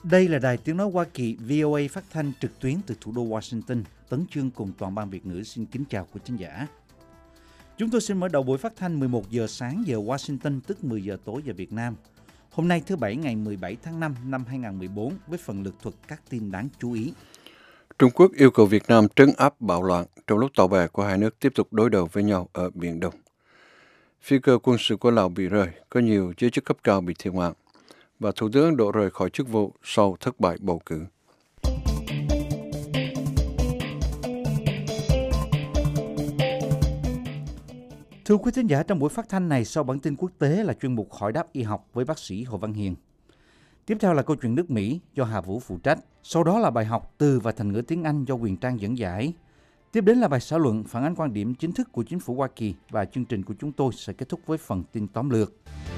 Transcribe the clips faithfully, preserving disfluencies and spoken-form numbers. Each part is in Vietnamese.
Đây là đài tiếng nói Hoa Kỳ vê o a phát thanh trực tuyến từ thủ đô Washington. Tấn Chương cùng toàn ban Việt ngữ xin kính chào quý khán giả. Chúng tôi xin mở đầu buổi phát thanh mười một giờ sáng giờ Washington, tức mười giờ tối giờ Việt Nam. Hôm nay thứ Bảy ngày mười bảy tháng năm năm hai nghìn không trăm mười bốn với phần lược thuật các tin đáng chú ý. Trung Quốc yêu cầu Việt Nam trấn áp bạo loạn trong lúc tàu bè của hai nước tiếp tục đối đầu với nhau ở Biển Đông. Phi cơ quân sự của Lào bị rơi, có nhiều giới chức cấp cao bị thiệt mạng. Và Thủ tướng Ấn Độ rời khỏi chức vụ sau thất bại bầu cử. Thưa quý thính giả, trong buổi phát thanh này, sau bản tin quốc tế là chuyên mục hỏi đáp y học với bác sĩ Hồ Văn Hiền. Tiếp theo là câu chuyện nước Mỹ do Hà Vũ phụ trách. Sau đó là bài học từ và thành ngữ tiếng Anh do Quyền Trang dẫn giải. Tiếp đến là bài xã luận phản ánh quan điểm chính thức của chính phủ Hoa Kỳ, và chương trình của chúng tôi sẽ kết thúc với phần tin tóm lược.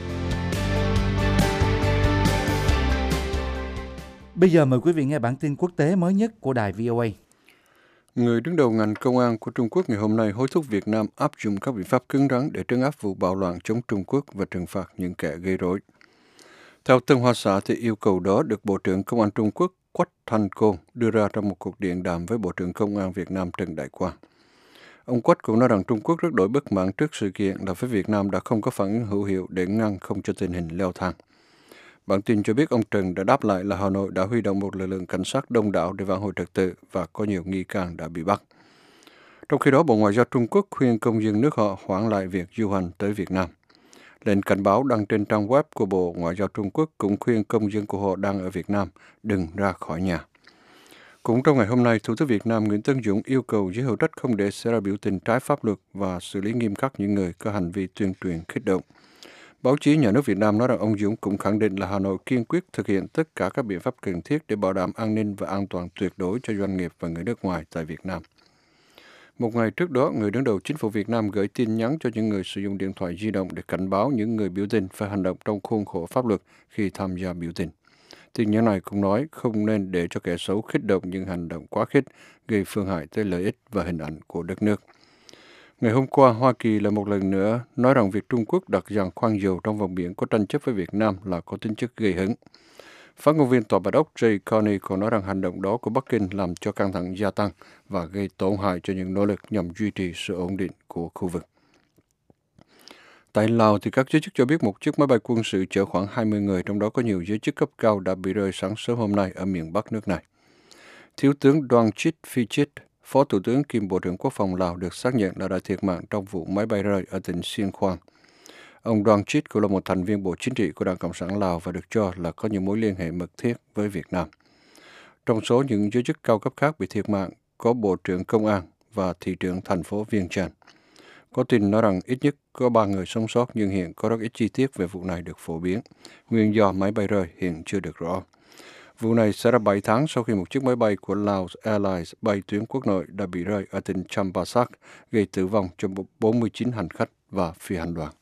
Bây giờ mời quý vị nghe bản tin quốc tế mới nhất của đài vê o a. Người đứng đầu ngành công an của Trung Quốc ngày hôm nay hối thúc Việt Nam áp dụng các biện pháp cứng rắn để trấn áp vụ bạo loạn chống Trung Quốc và trừng phạt những kẻ gây rối. Theo Tân Hoa Xã thì yêu cầu đó được Bộ trưởng Công an Trung Quốc Quách Thanh Côn đưa ra trong một cuộc điện đàm với Bộ trưởng Công an Việt Nam Trần Đại Quang. Ông Quách cũng nói rằng Trung Quốc rất đổi bất mãn trước sự kiện là phía Việt Nam đã không có phản ứng hữu hiệu để ngăn không cho tình hình leo thang. Bản tin cho biết ông Trần đã đáp lại là Hà Nội đã huy động một lực lượng cảnh sát đông đảo để vãn hồi trật tự và có nhiều nghi can đã bị bắt. Trong khi đó, Bộ Ngoại giao Trung Quốc khuyên công dân nước họ hoãn lại việc du hành tới Việt Nam. Lệnh cảnh báo đăng trên trang web của Bộ Ngoại giao Trung Quốc cũng khuyên công dân của họ đang ở Việt Nam đừng ra khỏi nhà. Cũng trong ngày hôm nay, Thủ tướng Việt Nam Nguyễn Tấn Dũng yêu cầu giới hữu trách không để xảy ra biểu tình trái pháp luật và xử lý nghiêm khắc những người có hành vi tuyên truyền kích động. Báo chí nhà nước Việt Nam nói rằng ông Dũng cũng khẳng định là Hà Nội kiên quyết thực hiện tất cả các biện pháp cần thiết để bảo đảm an ninh và an toàn tuyệt đối cho doanh nghiệp và người nước ngoài tại Việt Nam. Một ngày trước đó, người đứng đầu chính phủ Việt Nam gửi tin nhắn cho những người sử dụng điện thoại di động để cảnh báo những người biểu tình phải hành động trong khuôn khổ pháp luật khi tham gia biểu tình. Tin nhắn này cũng nói không nên để cho kẻ xấu khích động những hành động quá khích, gây phương hại tới lợi ích và hình ảnh của đất nước. Ngày hôm qua, Hoa Kỳ là một lần nữa nói rằng việc Trung Quốc đặt giàn khoan dầu trong vùng biển có tranh chấp với Việt Nam là có tính chất gây hấn. Phát ngôn viên Tòa Bạch Ốc Jay Carney còn nói rằng hành động đó của Bắc Kinh làm cho căng thẳng gia tăng và gây tổn hại cho những nỗ lực nhằm duy trì sự ổn định của khu vực. Tại Lào, thì các giới chức cho biết một chiếc máy bay quân sự chở khoảng hai mươi người, trong đó có nhiều giới chức cấp cao đã bị rơi sáng sớm hôm nay ở miền Bắc nước này. Thiếu tướng Đoàn Chit Phi Chit, Phó Thủ tướng kiêm Bộ trưởng Quốc phòng Lào được xác nhận là đã thiệt mạng trong vụ máy bay rơi ở tỉnh Xiên Khoang. Ông Đoàn Chit cũng là một thành viên Bộ Chính trị của Đảng Cộng sản Lào và được cho là có những mối liên hệ mật thiết với Việt Nam. Trong số những giới chức cao cấp khác bị thiệt mạng có Bộ trưởng Công an và Thị trưởng thành phố Viêng Chăn. Có tin nói rằng ít nhất có ba người sống sót, nhưng hiện có rất ít chi tiết về vụ này được phổ biến. Nguyên do máy bay rơi hiện chưa được rõ. Vụ này xảy ra bảy tháng sau khi một chiếc máy bay của Laos Airlines bay tuyến quốc nội đã bị rơi ở tỉnh Champasak, gây tử vong cho bốn mươi chín hành khách và phi hành đoàn.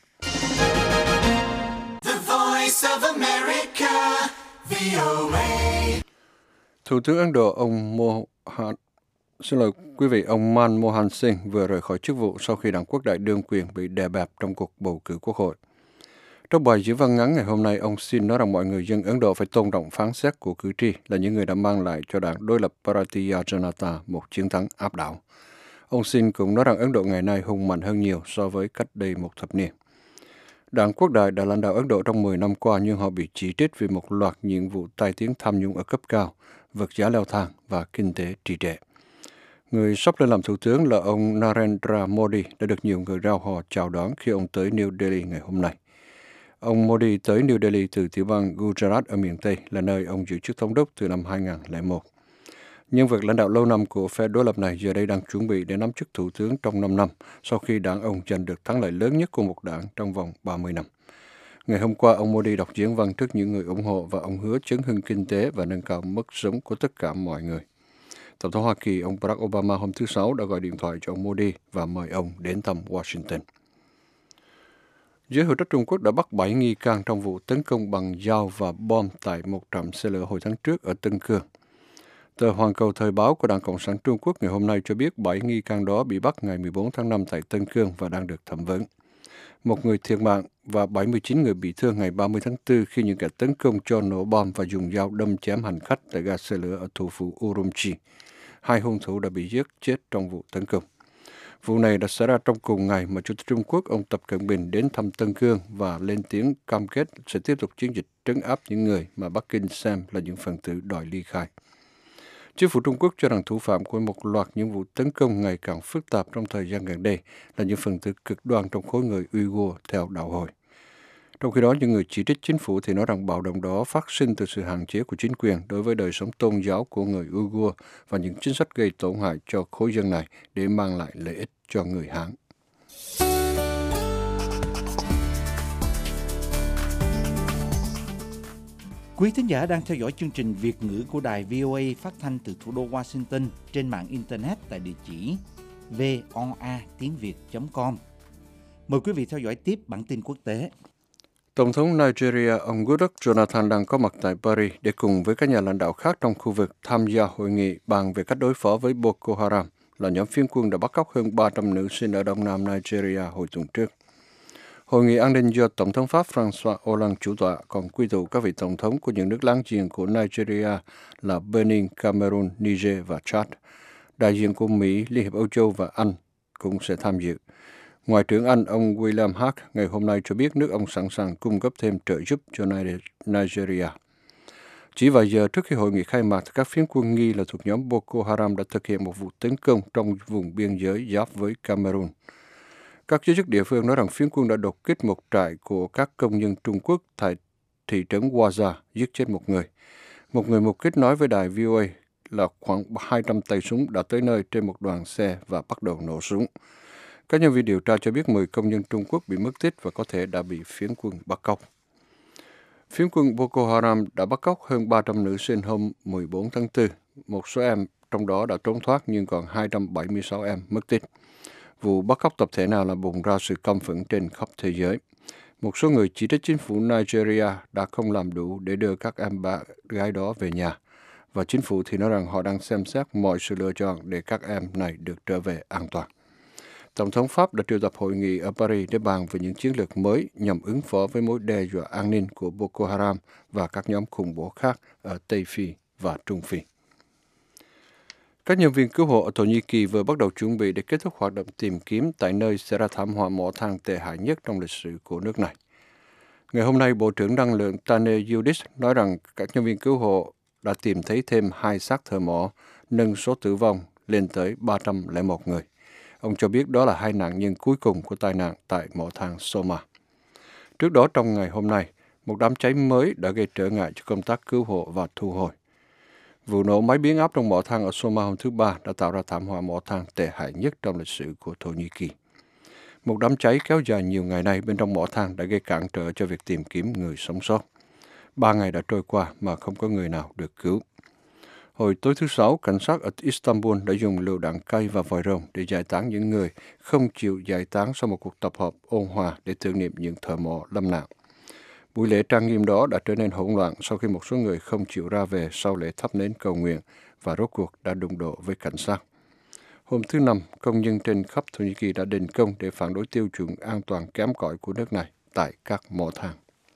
Thủ tướng Ấn Độ ông Mohan, xin lỗi quý vị, ông Manmohan Singh vừa rời khỏi chức vụ sau khi đảng Quốc đại đương quyền bị đè bẹp trong cuộc bầu cử quốc hội. Trong bài diễn văn ngắn ngày hôm nay, ông Singh nói rằng mọi người dân Ấn Độ phải tôn trọng phán xét của cử tri là những người đã mang lại cho đảng đối lập Bharatiya Janata một chiến thắng áp đảo. Ông Singh cũng nói rằng Ấn Độ ngày nay hùng mạnh hơn nhiều so với cách đây một thập niên. Đảng Quốc đại đã lãnh đạo Ấn Độ trong mười năm qua, nhưng họ bị chỉ trích vì một loạt những vụ tai tiếng tham nhũng ở cấp cao, vật giá leo thang và kinh tế trì trệ. Người sắp lên làm thủ tướng là ông Narendra Modi đã được nhiều người rao hò chào đón khi ông tới New Delhi ngày hôm nay. Ông Modi tới New Delhi từ tiểu bang Gujarat ở miền Tây, là nơi ông giữ chức thống đốc từ năm hai nghìn không trăm lẻ một. Nhân vật lãnh đạo lâu năm của phe đối lập này giờ đây đang chuẩn bị để nắm chức thủ tướng trong năm năm, sau khi đảng ông giành được thắng lợi lớn nhất của một đảng trong vòng ba mươi năm. Ngày hôm qua, ông Modi đọc diễn văn trước những người ủng hộ và ông hứa chấn hưng kinh tế và nâng cao mức sống của tất cả mọi người. Tổng thống Hoa Kỳ ông Barack Obama hôm thứ Sáu đã gọi điện thoại cho ông Modi và mời ông đến thăm Washington. Giới hữu trách Trung Quốc đã bắt bảy nghi can trong vụ tấn công bằng dao và bom tại một trạm xe lửa hồi tháng trước ở Tân Cương. Tờ Hoàn Cầu Thời báo của Đảng Cộng sản Trung Quốc ngày hôm nay cho biết bảy nghi can đó bị bắt ngày mười bốn tháng năm tại Tân Cương và đang được thẩm vấn. Một người thiệt mạng và bảy mươi chín người bị thương ngày ba mươi tháng tư khi những kẻ tấn công cho nổ bom và dùng dao đâm chém hành khách tại ga xe lửa ở thủ phủ Urumqi. Hai hung thủ đã bị giết chết trong vụ tấn công. Vụ này đã xảy ra trong cùng ngày mà Chủ tịch Trung Quốc ông Tập Cận Bình đến thăm Tân Cương và lên tiếng cam kết sẽ tiếp tục chiến dịch trấn áp những người mà Bắc Kinh xem là những phần tử đòi ly khai. Chính phủ Trung Quốc cho rằng thủ phạm của một loạt những vụ tấn công ngày càng phức tạp trong thời gian gần đây là những phần tử cực đoan trong khối người Uyghur theo đạo Hồi. Trong khi đó, những người chỉ trích chính phủ thì nói rằng bạo động đó phát sinh từ sự hạn chế của chính quyền đối với đời sống tôn giáo của người Uyghur và những chính sách gây tổn hại cho khối dân này để mang lại lợi ích cho người Hán. Quý thính giả đang theo dõi chương trình Việt ngữ của đài vê o a phát thanh từ thủ đô Washington trên mạng Internet tại địa chỉ voa tiếng việt chấm com. Mời quý vị theo dõi tiếp bản tin quốc tế. Tổng thống Nigeria ông Goodluck Jonathan đang có mặt tại Paris để cùng với các nhà lãnh đạo khác trong khu vực tham gia hội nghị bàn về cách đối phó với Boko Haram, là nhóm phiến quân đã bắt cóc hơn ba trăm nữ sinh ở đông nam Nigeria hồi tuần trước. Hội nghị an ninh do Tổng thống Pháp François Hollande chủ tọa còn quy tụ các vị tổng thống của những nước láng giềng của Nigeria là Benin, Cameroon, Niger và Chad. Đại diện của Mỹ, Liên hiệp Âu Châu và Anh cũng sẽ tham dự. Ngoại trưởng Anh ông William Hague ngày hôm nay cho biết nước ông sẵn sàng cung cấp thêm trợ giúp cho Nigeria. Chỉ vài giờ trước khi hội nghị khai mạc, các phiến quân nghi là thuộc nhóm Boko Haram đã thực hiện một vụ tấn công trong vùng biên giới giáp với Cameroon. Các giới chức địa phương nói rằng phiến quân đã đột kích một trại của các công nhân Trung Quốc tại thị trấn Waza, giết chết một người. Một người mục kích nói với đài vê o a là khoảng hai trăm tay súng đã tới nơi trên một đoàn xe và bắt đầu nổ súng. Các nhân viên điều tra cho biết mười công nhân Trung Quốc bị mất tích và có thể đã bị phiến quân bắt cóc. Phiến quân Boko Haram đã bắt cóc hơn ba trăm nữ sinh hôm mười bốn tháng tư. Một số em trong đó đã trốn thoát nhưng còn hai trăm bảy mươi sáu em mất tích. Vụ bắt cóc tập thể nào là bùng ra sự căm phẫn trên khắp thế giới. Một số người chỉ trích chính phủ Nigeria đã không làm đủ để đưa các em bà gái đó về nhà. Và chính phủ thì nói rằng họ đang xem xét mọi sự lựa chọn để các em này được trở về an toàn. Tổng thống Pháp đã triệu tập hội nghị ở Paris để bàn về những chiến lược mới nhằm ứng phó với mối đe dọa an ninh của Boko Haram và các nhóm khủng bố khác ở Tây Phi và Trung Phi. Các nhân viên cứu hộ ở Thổ Nhĩ Kỳ vừa bắt đầu chuẩn bị để kết thúc hoạt động tìm kiếm tại nơi xảy ra thảm họa mỏ than tệ hại nhất trong lịch sử của nước này. Ngày hôm nay, Bộ trưởng Năng lượng Tane Yildiz nói rằng các nhân viên cứu hộ đã tìm thấy thêm hai xác thợ mỏ, nâng số tử vong lên tới ba trăm lẻ một người. Ông cho biết đó là hai nạn nhân cuối cùng của tai nạn tại mỏ than Soma. Trước đó trong ngày hôm nay, một đám cháy mới đã gây trở ngại cho công tác cứu hộ và thu hồi. Vụ nổ máy biến áp trong mỏ than ở Soma hôm thứ Ba đã tạo ra thảm họa mỏ than tệ hại nhất trong lịch sử của Thổ Nhĩ Kỳ. Một đám cháy kéo dài nhiều ngày nay bên trong mỏ than đã gây cản trở cho việc tìm kiếm người sống sót. Ba ngày đã trôi qua mà không có người nào được cứu. Hồi tối thứ Sáu, cảnh sát ở Istanbul đã dùng lựu đạn cay và vòi rồng để giải tán những người không chịu giải tán sau một cuộc tập hợp ôn hòa để tưởng niệm những thợ mỏ lâm nạn. Buổi lễ trang nghiêm đó đã trở nên hỗn loạn sau khi một số người không chịu ra về sau lễ thắp nến cầu nguyện và rốt cuộc đã đụng độ với cảnh sát. Hôm thứ Năm, công nhân trên khắp Thổ Nhĩ Kỳ đã đình công để phản đối tiêu chuẩn an toàn kém cỏi của nước này tại các mỏ than.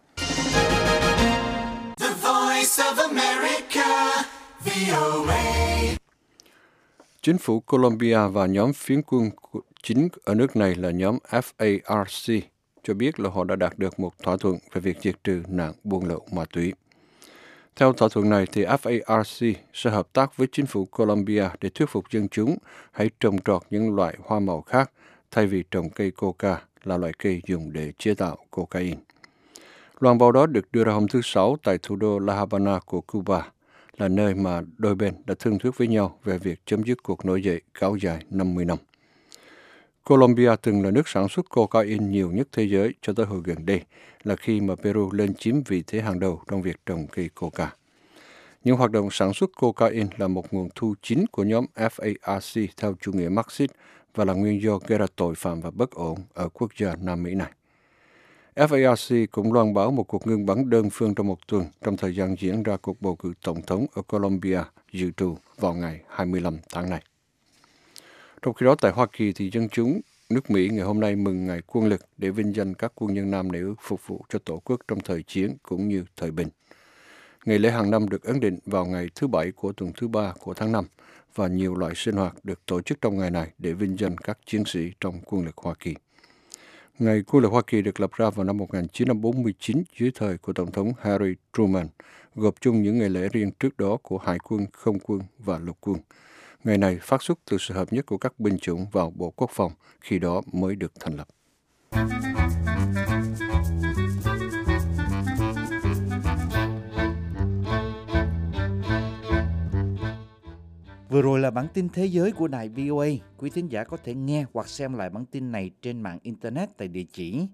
The Voice of America, vê o a. Chính phủ Colombia và nhóm phiến quân chính ở nước này là nhóm F A R C cho biết là họ đã đạt được một thỏa thuận về việc diệt trừ nạn buôn lậu ma túy. Theo thỏa thuận này, thì F A R C sẽ hợp tác với chính phủ Colombia để thuyết phục dân chúng hãy trồng trọt những loại hoa màu khác thay vì trồng cây coca là loại cây dùng để chế tạo cocaine. Loan báo đó được đưa ra hôm thứ Sáu tại thủ đô La Habana của Cuba, là nơi mà đôi bên đã thương thuyết với nhau về việc chấm dứt cuộc nổi dậy kéo dài năm mươi năm. Colombia từng là nước sản xuất cocaine nhiều nhất thế giới cho tới hồi gần đây, là khi mà Peru lên chiếm vị thế hàng đầu trong việc trồng cây coca. Những hoạt động sản xuất cocaine là một nguồn thu chính của nhóm F A R C theo chủ nghĩa Marxist và là nguyên do gây ra tội phạm và bất ổn ở quốc gia Nam Mỹ này. F A R C cũng loan báo một cuộc ngưng bắn đơn phương trong một tuần trong thời gian diễn ra cuộc bầu cử tổng thống ở Colombia dự trù vào ngày hai mươi lăm tháng này. Trong khi đó tại Hoa Kỳ thì dân chúng nước Mỹ ngày hôm nay mừng ngày quân lực để vinh danh các quân nhân nam nữ phục vụ cho Tổ quốc trong thời chiến cũng như thời bình. Ngày lễ hàng năm được ấn định vào ngày thứ Bảy của tuần thứ ba của tháng năm và nhiều loại sinh hoạt được tổ chức trong ngày này để vinh danh các chiến sĩ trong quân lực Hoa Kỳ. Ngày quân lực Hoa Kỳ được lập ra vào năm một nghìn chín trăm bốn mươi chín dưới thời của Tổng thống Harry Truman, gộp chung những ngày lễ riêng trước đó của Hải quân, Không quân và Lục quân. Ngày này phát xuất từ sự hợp nhất của các binh chủng vào Bộ Quốc phòng, khi đó mới được thành lập. Vừa rồi là bản tin thế giới của đài vê o a. Quý thính giả có thể nghe hoặc xem lại bản tin này trên mạng Internet tại địa chỉ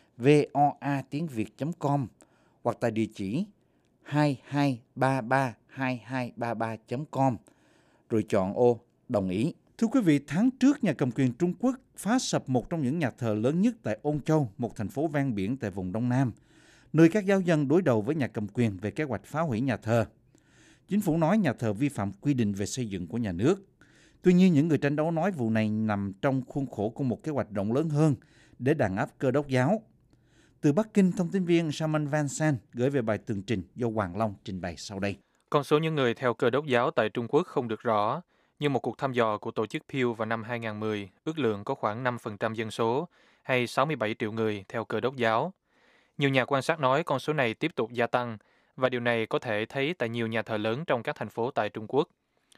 voa tiếng việt chấm com hoặc tại địa chỉ hai hai ba ba hai hai ba ba chấm com, rồi chọn ô đồng ý. Thưa quý vị, tháng trước nhà cầm quyền Trung Quốc phá sập một trong những nhà thờ lớn nhất tại Ôn Châu, một thành phố ven biển tại vùng Đông Nam, nơi các giáo dân đối đầu với nhà cầm quyền về kế hoạch phá hủy nhà thờ. Chính phủ nói nhà thờ vi phạm quy định về xây dựng của nhà nước. Tuy nhiên, những người tranh đấu nói vụ này nằm trong khuôn khổ của một kế hoạch rộng lớn hơn để đàn áp Cơ Đốc giáo. Từ Bắc Kinh, thông tin viên Saman Van San gửi về bài tường trình do Hoàng Long trình bày sau đây. Con số những người theo Cơ Đốc giáo tại Trung Quốc không được rõ, nhưng một cuộc thăm dò của tổ chức Pew vào năm hai nghìn không trăm mười ước lượng có khoảng năm phần trăm dân số, hay sáu mươi bảy triệu người theo Cơ Đốc giáo. Nhiều nhà quan sát nói con số này tiếp tục gia tăng, và điều này có thể thấy tại nhiều nhà thờ lớn trong các thành phố tại Trung Quốc.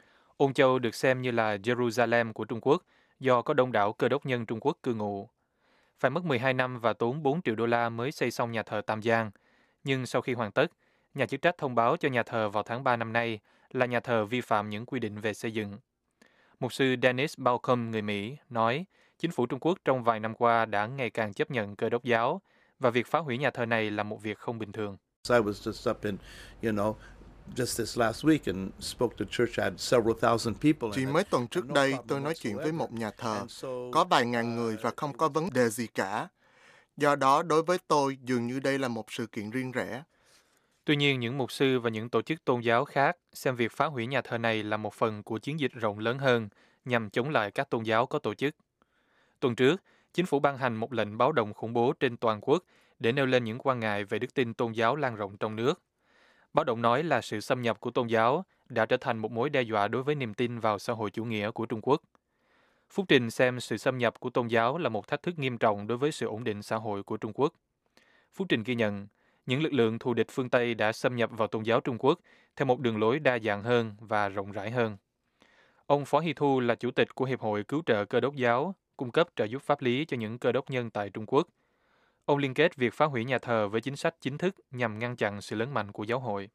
Ôn Châu được xem như là Jerusalem của Trung Quốc do có đông đảo Cơ Đốc nhân Trung Quốc cư ngụ. Phải mất mười hai năm và tốn bốn triệu đô la mới xây xong nhà thờ Tam Giang. Nhưng sau khi hoàn tất, nhà chức trách thông báo cho nhà thờ vào tháng ba năm nay là nhà thờ vi phạm những quy định về xây dựng. Mục sư Dennis Balcom, người Mỹ, nói chính phủ Trung Quốc trong vài năm qua đã ngày càng chấp nhận Cơ Đốc giáo và việc phá hủy nhà thờ này là một việc không bình thường. I was just up in, you know, just this last week and spoke to church. I had several thousand people. Chỉ mới tuần trước đây, tôi nói chuyện với một nhà thờ, có vài ngàn người và không có vấn đề gì cả. Do đó, đối với tôi, dường như đây là một sự kiện riêng rẽ. Tuy nhiên, những mục sư và những tổ chức tôn giáo khác xem việc phá hủy nhà thờ này là một phần của chiến dịch rộng lớn hơn nhằm chống lại các tôn giáo có tổ chức. Tuần trước, chính phủ ban hành một lệnh báo động khủng bố trên toàn quốc để nêu lên những quan ngại về đức tin tôn giáo lan rộng trong nước. Báo động nói là sự xâm nhập của tôn giáo đã trở thành một mối đe dọa đối với niềm tin vào xã hội chủ nghĩa của Trung Quốc. Phúc trình xem sự xâm nhập của tôn giáo là một thách thức nghiêm trọng đối với sự ổn định xã hội của Trung Quốc. Phúc trình ghi nhận, những lực lượng thù địch phương Tây đã xâm nhập vào tôn giáo Trung Quốc theo một đường lối đa dạng hơn và rộng rãi hơn. Ông Phó Hy Thu là chủ tịch của Hiệp hội Cứu trợ Cơ Đốc giáo, cung cấp trợ giúp pháp lý cho những cơ đốc nhân tại Trung Quốc. Ông liên kết việc phá hủy nhà thờ với chính sách chính thức nhằm ngăn chặn sự lớn mạnh của giáo hội.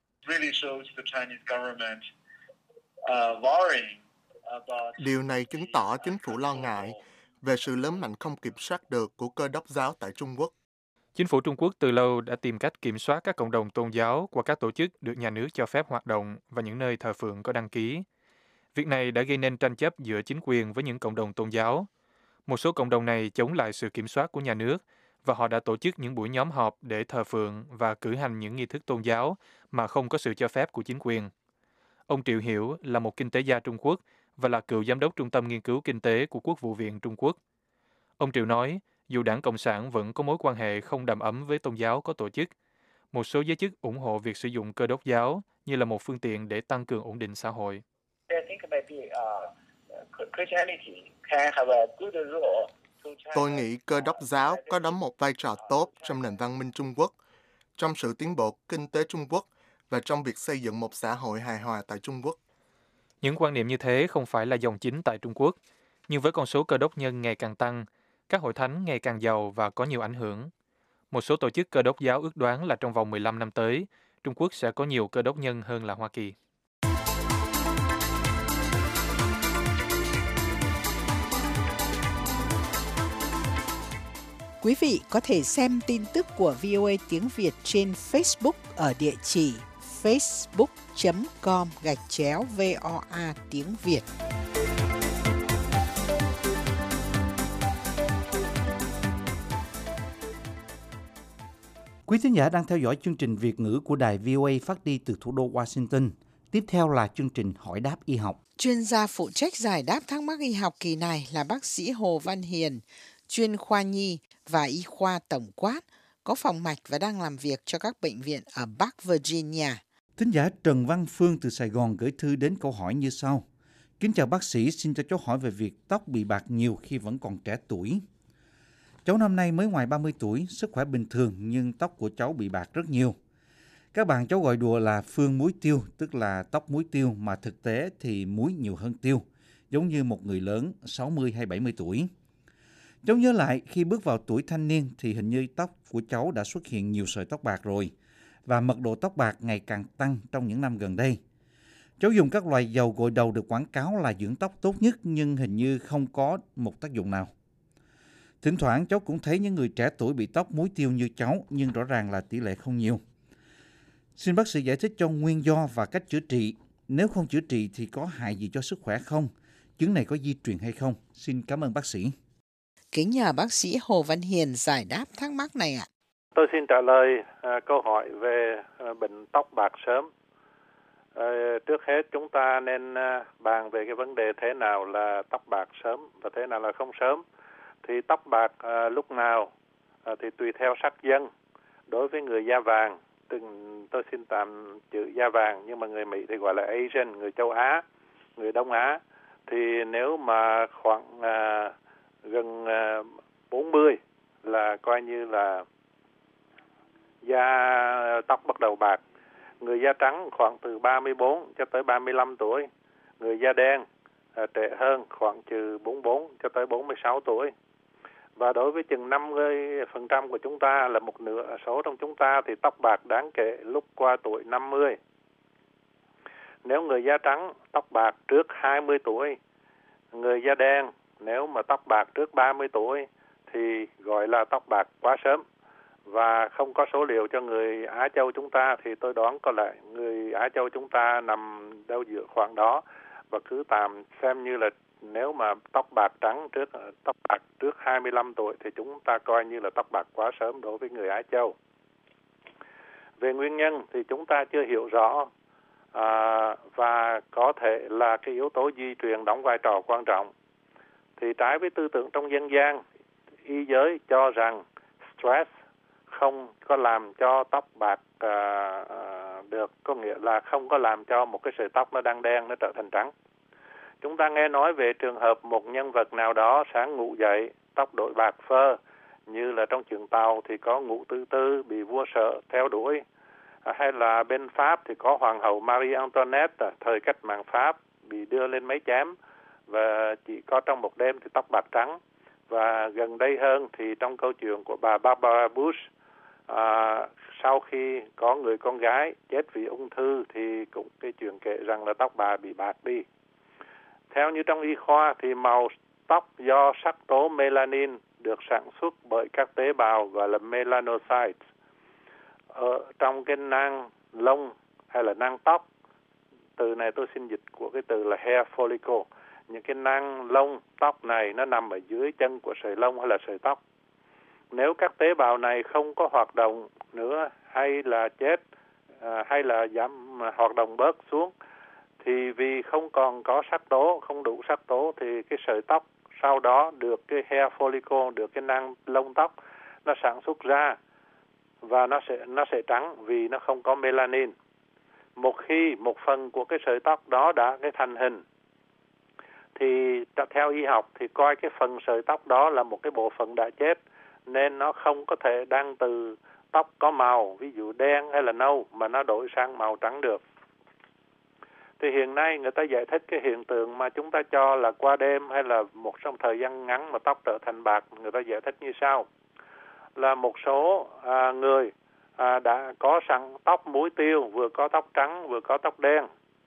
Điều này chứng tỏ chính phủ lo ngại về sự lớn mạnh không kiểm soát được của Cơ Đốc giáo tại Trung Quốc. Chính phủ Trung Quốc từ lâu đã tìm cách kiểm soát các cộng đồng tôn giáo qua các tổ chức được nhà nước cho phép hoạt động và những nơi thờ phượng có đăng ký. Việc này đã gây nên tranh chấp giữa chính quyền với những cộng đồng tôn giáo. Một số cộng đồng này chống lại sự kiểm soát của nhà nước và họ đã tổ chức những buổi nhóm họp để thờ phượng và cử hành những nghi thức tôn giáo mà không có sự cho phép của chính quyền. Ông Triệu Hiểu là một kinh tế gia Trung Quốc và là cựu giám đốc Trung tâm Nghiên cứu Kinh tế của Quốc vụ viện Trung Quốc. Ông Triệu nói, dù Đảng Cộng sản vẫn có mối quan hệ không đầm ấm với tôn giáo có tổ chức, một số giới chức ủng hộ việc sử dụng Cơ Đốc giáo như là một phương tiện để tăng cường ổn định xã hội. Tôi nghĩ Cơ Đốc giáo có đóng một vai trò tốt trong nền văn minh Trung Quốc, trong sự tiến bộ kinh tế Trung Quốc và trong việc xây dựng một xã hội hài hòa tại Trung Quốc. Những quan niệm như thế không phải là dòng chính tại Trung Quốc, nhưng với con số Cơ Đốc nhân ngày càng tăng, các hội thánh ngày càng giàu và có nhiều ảnh hưởng. Một số tổ chức Cơ Đốc giáo ước đoán là trong vòng mười lăm năm tới, Trung Quốc sẽ có nhiều Cơ Đốc nhân hơn là Hoa Kỳ. Quý vị có thể xem tin tức của vê o a tiếng Việt trên Facebook ở địa chỉ facebook chấm com gạch chéo voa tiếng Việt. Quý thính giả đang theo dõi chương trình Việt ngữ của đài vê o a phát đi từ thủ đô Washington. Tiếp theo là chương trình Hỏi đáp y học. Chuyên gia phụ trách giải đáp thắc mắc y học kỳ này là bác sĩ Hồ Văn Hiền, chuyên khoa nhi và y khoa tổng quát, có phòng mạch và đang làm việc cho các bệnh viện ở Bắc Virginia. Thính giả Trần Văn Phương từ Sài Gòn gửi thư đến câu hỏi như sau. Kính chào bác sĩ, xin cho cháu hỏi về việc tóc bị bạc nhiều khi vẫn còn trẻ tuổi. Cháu năm nay mới ngoài ba mươi tuổi, sức khỏe bình thường nhưng tóc của cháu bị bạc rất nhiều. Các bạn cháu gọi đùa là phương muối tiêu, tức là tóc muối tiêu mà thực tế thì muối nhiều hơn tiêu, giống như một người lớn sáu mươi hay bảy mươi tuổi. Cháu nhớ lại khi bước vào tuổi thanh niên thì hình như tóc của cháu đã xuất hiện nhiều sợi tóc bạc rồi và mật độ tóc bạc ngày càng tăng trong những năm gần đây. Cháu dùng các loại dầu gội đầu được quảng cáo là dưỡng tóc tốt nhất nhưng hình như không có một tác dụng nào. Thỉnh thoảng cháu cũng thấy những người trẻ tuổi bị tóc muối tiêu như cháu nhưng rõ ràng là tỷ lệ không nhiều. Xin bác sĩ giải thích cho nguyên do và cách chữa trị. Nếu không chữa trị thì có hại gì cho sức khỏe không? Chứng này có di truyền hay không? Xin cảm ơn bác sĩ. Kính nhờ bác sĩ Hồ Văn Hiền giải đáp thắc mắc này ạ. Tôi xin trả lời à, câu hỏi về à, bệnh tóc bạc sớm. À, trước hết chúng ta nên à, bàn về cái vấn đề thế nào là tóc bạc sớm và thế nào là không sớm. Thì tóc bạc à, lúc nào à, thì tùy theo sắc dân. Đối với người da vàng, từng tôi xin tạm chữ da vàng nhưng mà người Mỹ thì gọi là Asian, người châu Á, người Đông Á. Thì nếu mà khoảng à, gần à, bốn mươi là coi như là da tóc bắt đầu bạc. Người da trắng khoảng từ ba mươi bốn cho tới ba mươi lăm tuổi. Người da đen à, trẻ hơn khoảng từ bốn mươi bốn cho tới bốn mươi sáu tuổi. Và đối với chừng năm mươi phần trăm của chúng ta là một nửa số trong chúng ta thì tóc bạc đáng kể lúc qua tuổi năm mươi. Nếu người da trắng tóc bạc trước hai mươi tuổi, người da đen nếu mà tóc bạc trước ba mươi tuổi thì gọi là tóc bạc quá sớm. Và không có số liệu cho người Á Châu chúng ta thì tôi đoán có lẽ người Á Châu chúng ta nằm đâu giữa khoảng đó, và cứ tạm xem như là nếu mà tóc bạc trắng trước tóc bạc trước hai mươi lăm tuổi thì chúng ta coi như là tóc bạc quá sớm đối với người Á Châu. Về nguyên nhân thì chúng ta chưa hiểu rõ à, và có thể là cái yếu tố di truyền đóng vai trò quan trọng. Thì trái với tư tưởng trong dân gian, y giới cho rằng stress không có làm cho tóc bạc à, à, được, có nghĩa là không có làm cho một cái sợi tóc nó đang đen nó trở thành trắng. Chúng ta nghe nói về trường hợp một nhân vật nào đó sáng ngủ dậy, tóc đổi bạc phơ, như là trong chuyện Tàu thì có Ngũ Tư Tư bị vua sợ theo đuổi, à, hay là bên Pháp thì có Hoàng hậu Marie Antoinette, thời cách mạng Pháp bị đưa lên máy chém và chỉ có trong một đêm thì tóc bạc trắng. Và gần đây hơn thì trong câu chuyện của bà Barbara Bush, à, sau khi có người con gái chết vì ung thư thì cũng cái chuyện kể rằng là tóc bà bị bạc đi. Theo như trong y khoa thì màu tóc do sắc tố melanin được sản xuất bởi các tế bào gọi là melanocytes. Ở trong cái nang lông hay là nang tóc, từ này tôi xin dịch của cái từ là hair follicle. Những cái nang lông tóc này nó nằm ở dưới chân của sợi lông hay là sợi tóc. Nếu các tế bào này không có hoạt động nữa hay là chết à, hay là giảm hoạt động bớt xuống thì vì không còn có sắc tố, không đủ sắc tố thì cái sợi tóc sau đó được cái hair follicle, được cái nang lông tóc nó sản xuất ra và nó sẽ nó sẽ trắng vì nó không có melanin. Một khi một phần của cái sợi tóc đó đã cái thành hình thì theo y học thì coi cái phần sợi tóc đó là một cái bộ phận đã chết, nên nó không có thể đang từ tóc có màu, ví dụ đen hay là nâu, mà nó đổi sang màu trắng được. Thì hiện nay người ta giải thích cái hiện tượng mà chúng ta cho là qua đêm hay là một trong thời gian ngắn mà tóc trở thành bạc, người ta giải thích như sau. Là một số à, người à, đã có sẵn tóc muối tiêu, vừa có tóc trắng vừa có tóc đen.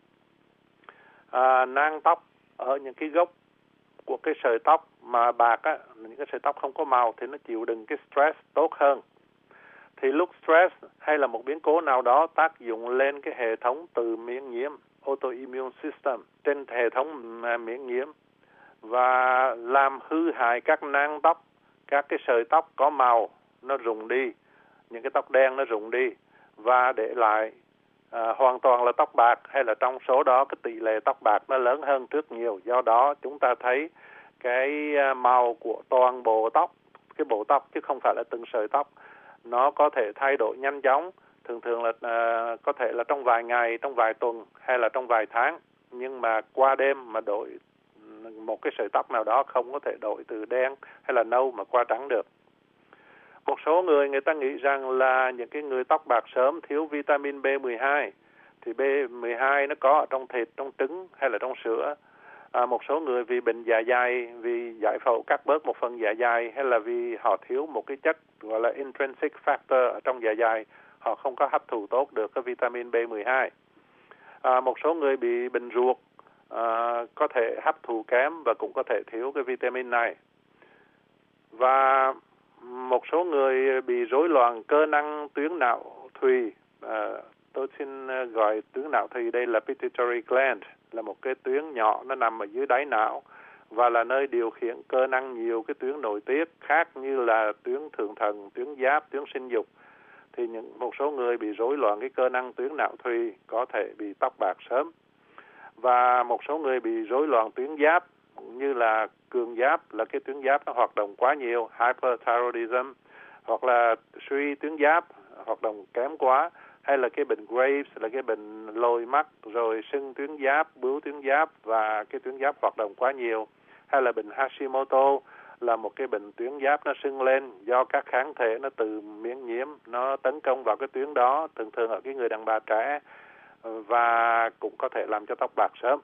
À, nang tóc ở những cái gốc của cái sợi tóc mà bạc á, những cái sợi tóc không có màu thì nó chịu đựng cái stress tốt hơn. Thì lúc stress hay là một biến cố nào đó tác dụng lên cái hệ thống tự miễn nhiễm, autoimmune system, trên hệ thống miễn nhiễm và làm hư hại các nang tóc, các cái sợi tóc có màu nó rụng đi, những cái tóc đen nó rụng đi và để lại à, hoàn toàn là tóc bạc, hay là trong số đó cái tỷ lệ tóc bạc nó lớn hơn trước nhiều. Do đó chúng ta thấy cái màu của toàn bộ tóc, cái bộ tóc chứ không phải là từng sợi tóc, nó có thể thay đổi nhanh chóng, thường thường là uh, có thể là trong vài ngày, trong vài tuần hay là trong vài tháng. Nhưng mà qua đêm mà đổi một cái sợi tóc nào đó không có thể đổi từ đen hay là nâu mà qua trắng được. Một số người người ta nghĩ rằng là những cái người tóc bạc sớm thiếu vitamin B mười hai, thì B mười hai nó có ở trong thịt, trong trứng hay là trong sữa. À, một số người vì bệnh dạ dày, vì giải phẫu cắt bớt một phần dạ dày, hay là vì họ thiếu một cái chất gọi là intrinsic factor ở trong dạ dày, họ không có hấp thụ tốt được cái vitamin B mười hai. À, một số người bị bệnh ruột à, có thể hấp thụ kém và cũng có thể thiếu cái vitamin này. Và một số người bị rối loạn cơ năng tuyến não thùy, à, tôi xin gọi tuyến não thùy đây là pituitary gland, là một cái tuyến nhỏ nó nằm ở dưới đáy não và là nơi điều khiển cơ năng nhiều cái tuyến nội tiết khác như là tuyến thượng thận, tuyến giáp, tuyến sinh dục. Thì những một số người bị rối loạn cái cơ năng tuyến não thùy có thể bị tóc bạc sớm. Và một số người bị rối loạn tuyến giáp như là cường giáp, là cái tuyến giáp nó hoạt động quá nhiều, hyperthyroidism, hoặc là suy tuyến giáp hoạt động kém quá, hay là cái bệnh Graves là cái bệnh lồi mắt, rồi sưng tuyến giáp, bướu tuyến giáp và cái tuyến giáp hoạt động quá nhiều, hay là bệnh Hashimoto là một cái bệnh tuyến giáp nó sưng lên do các kháng thể nó từ miễn nhiễm nó tấn công vào cái tuyến đó, thường thường ở cái người đàn bà trẻ, và cũng có thể làm cho tóc bạc sớm.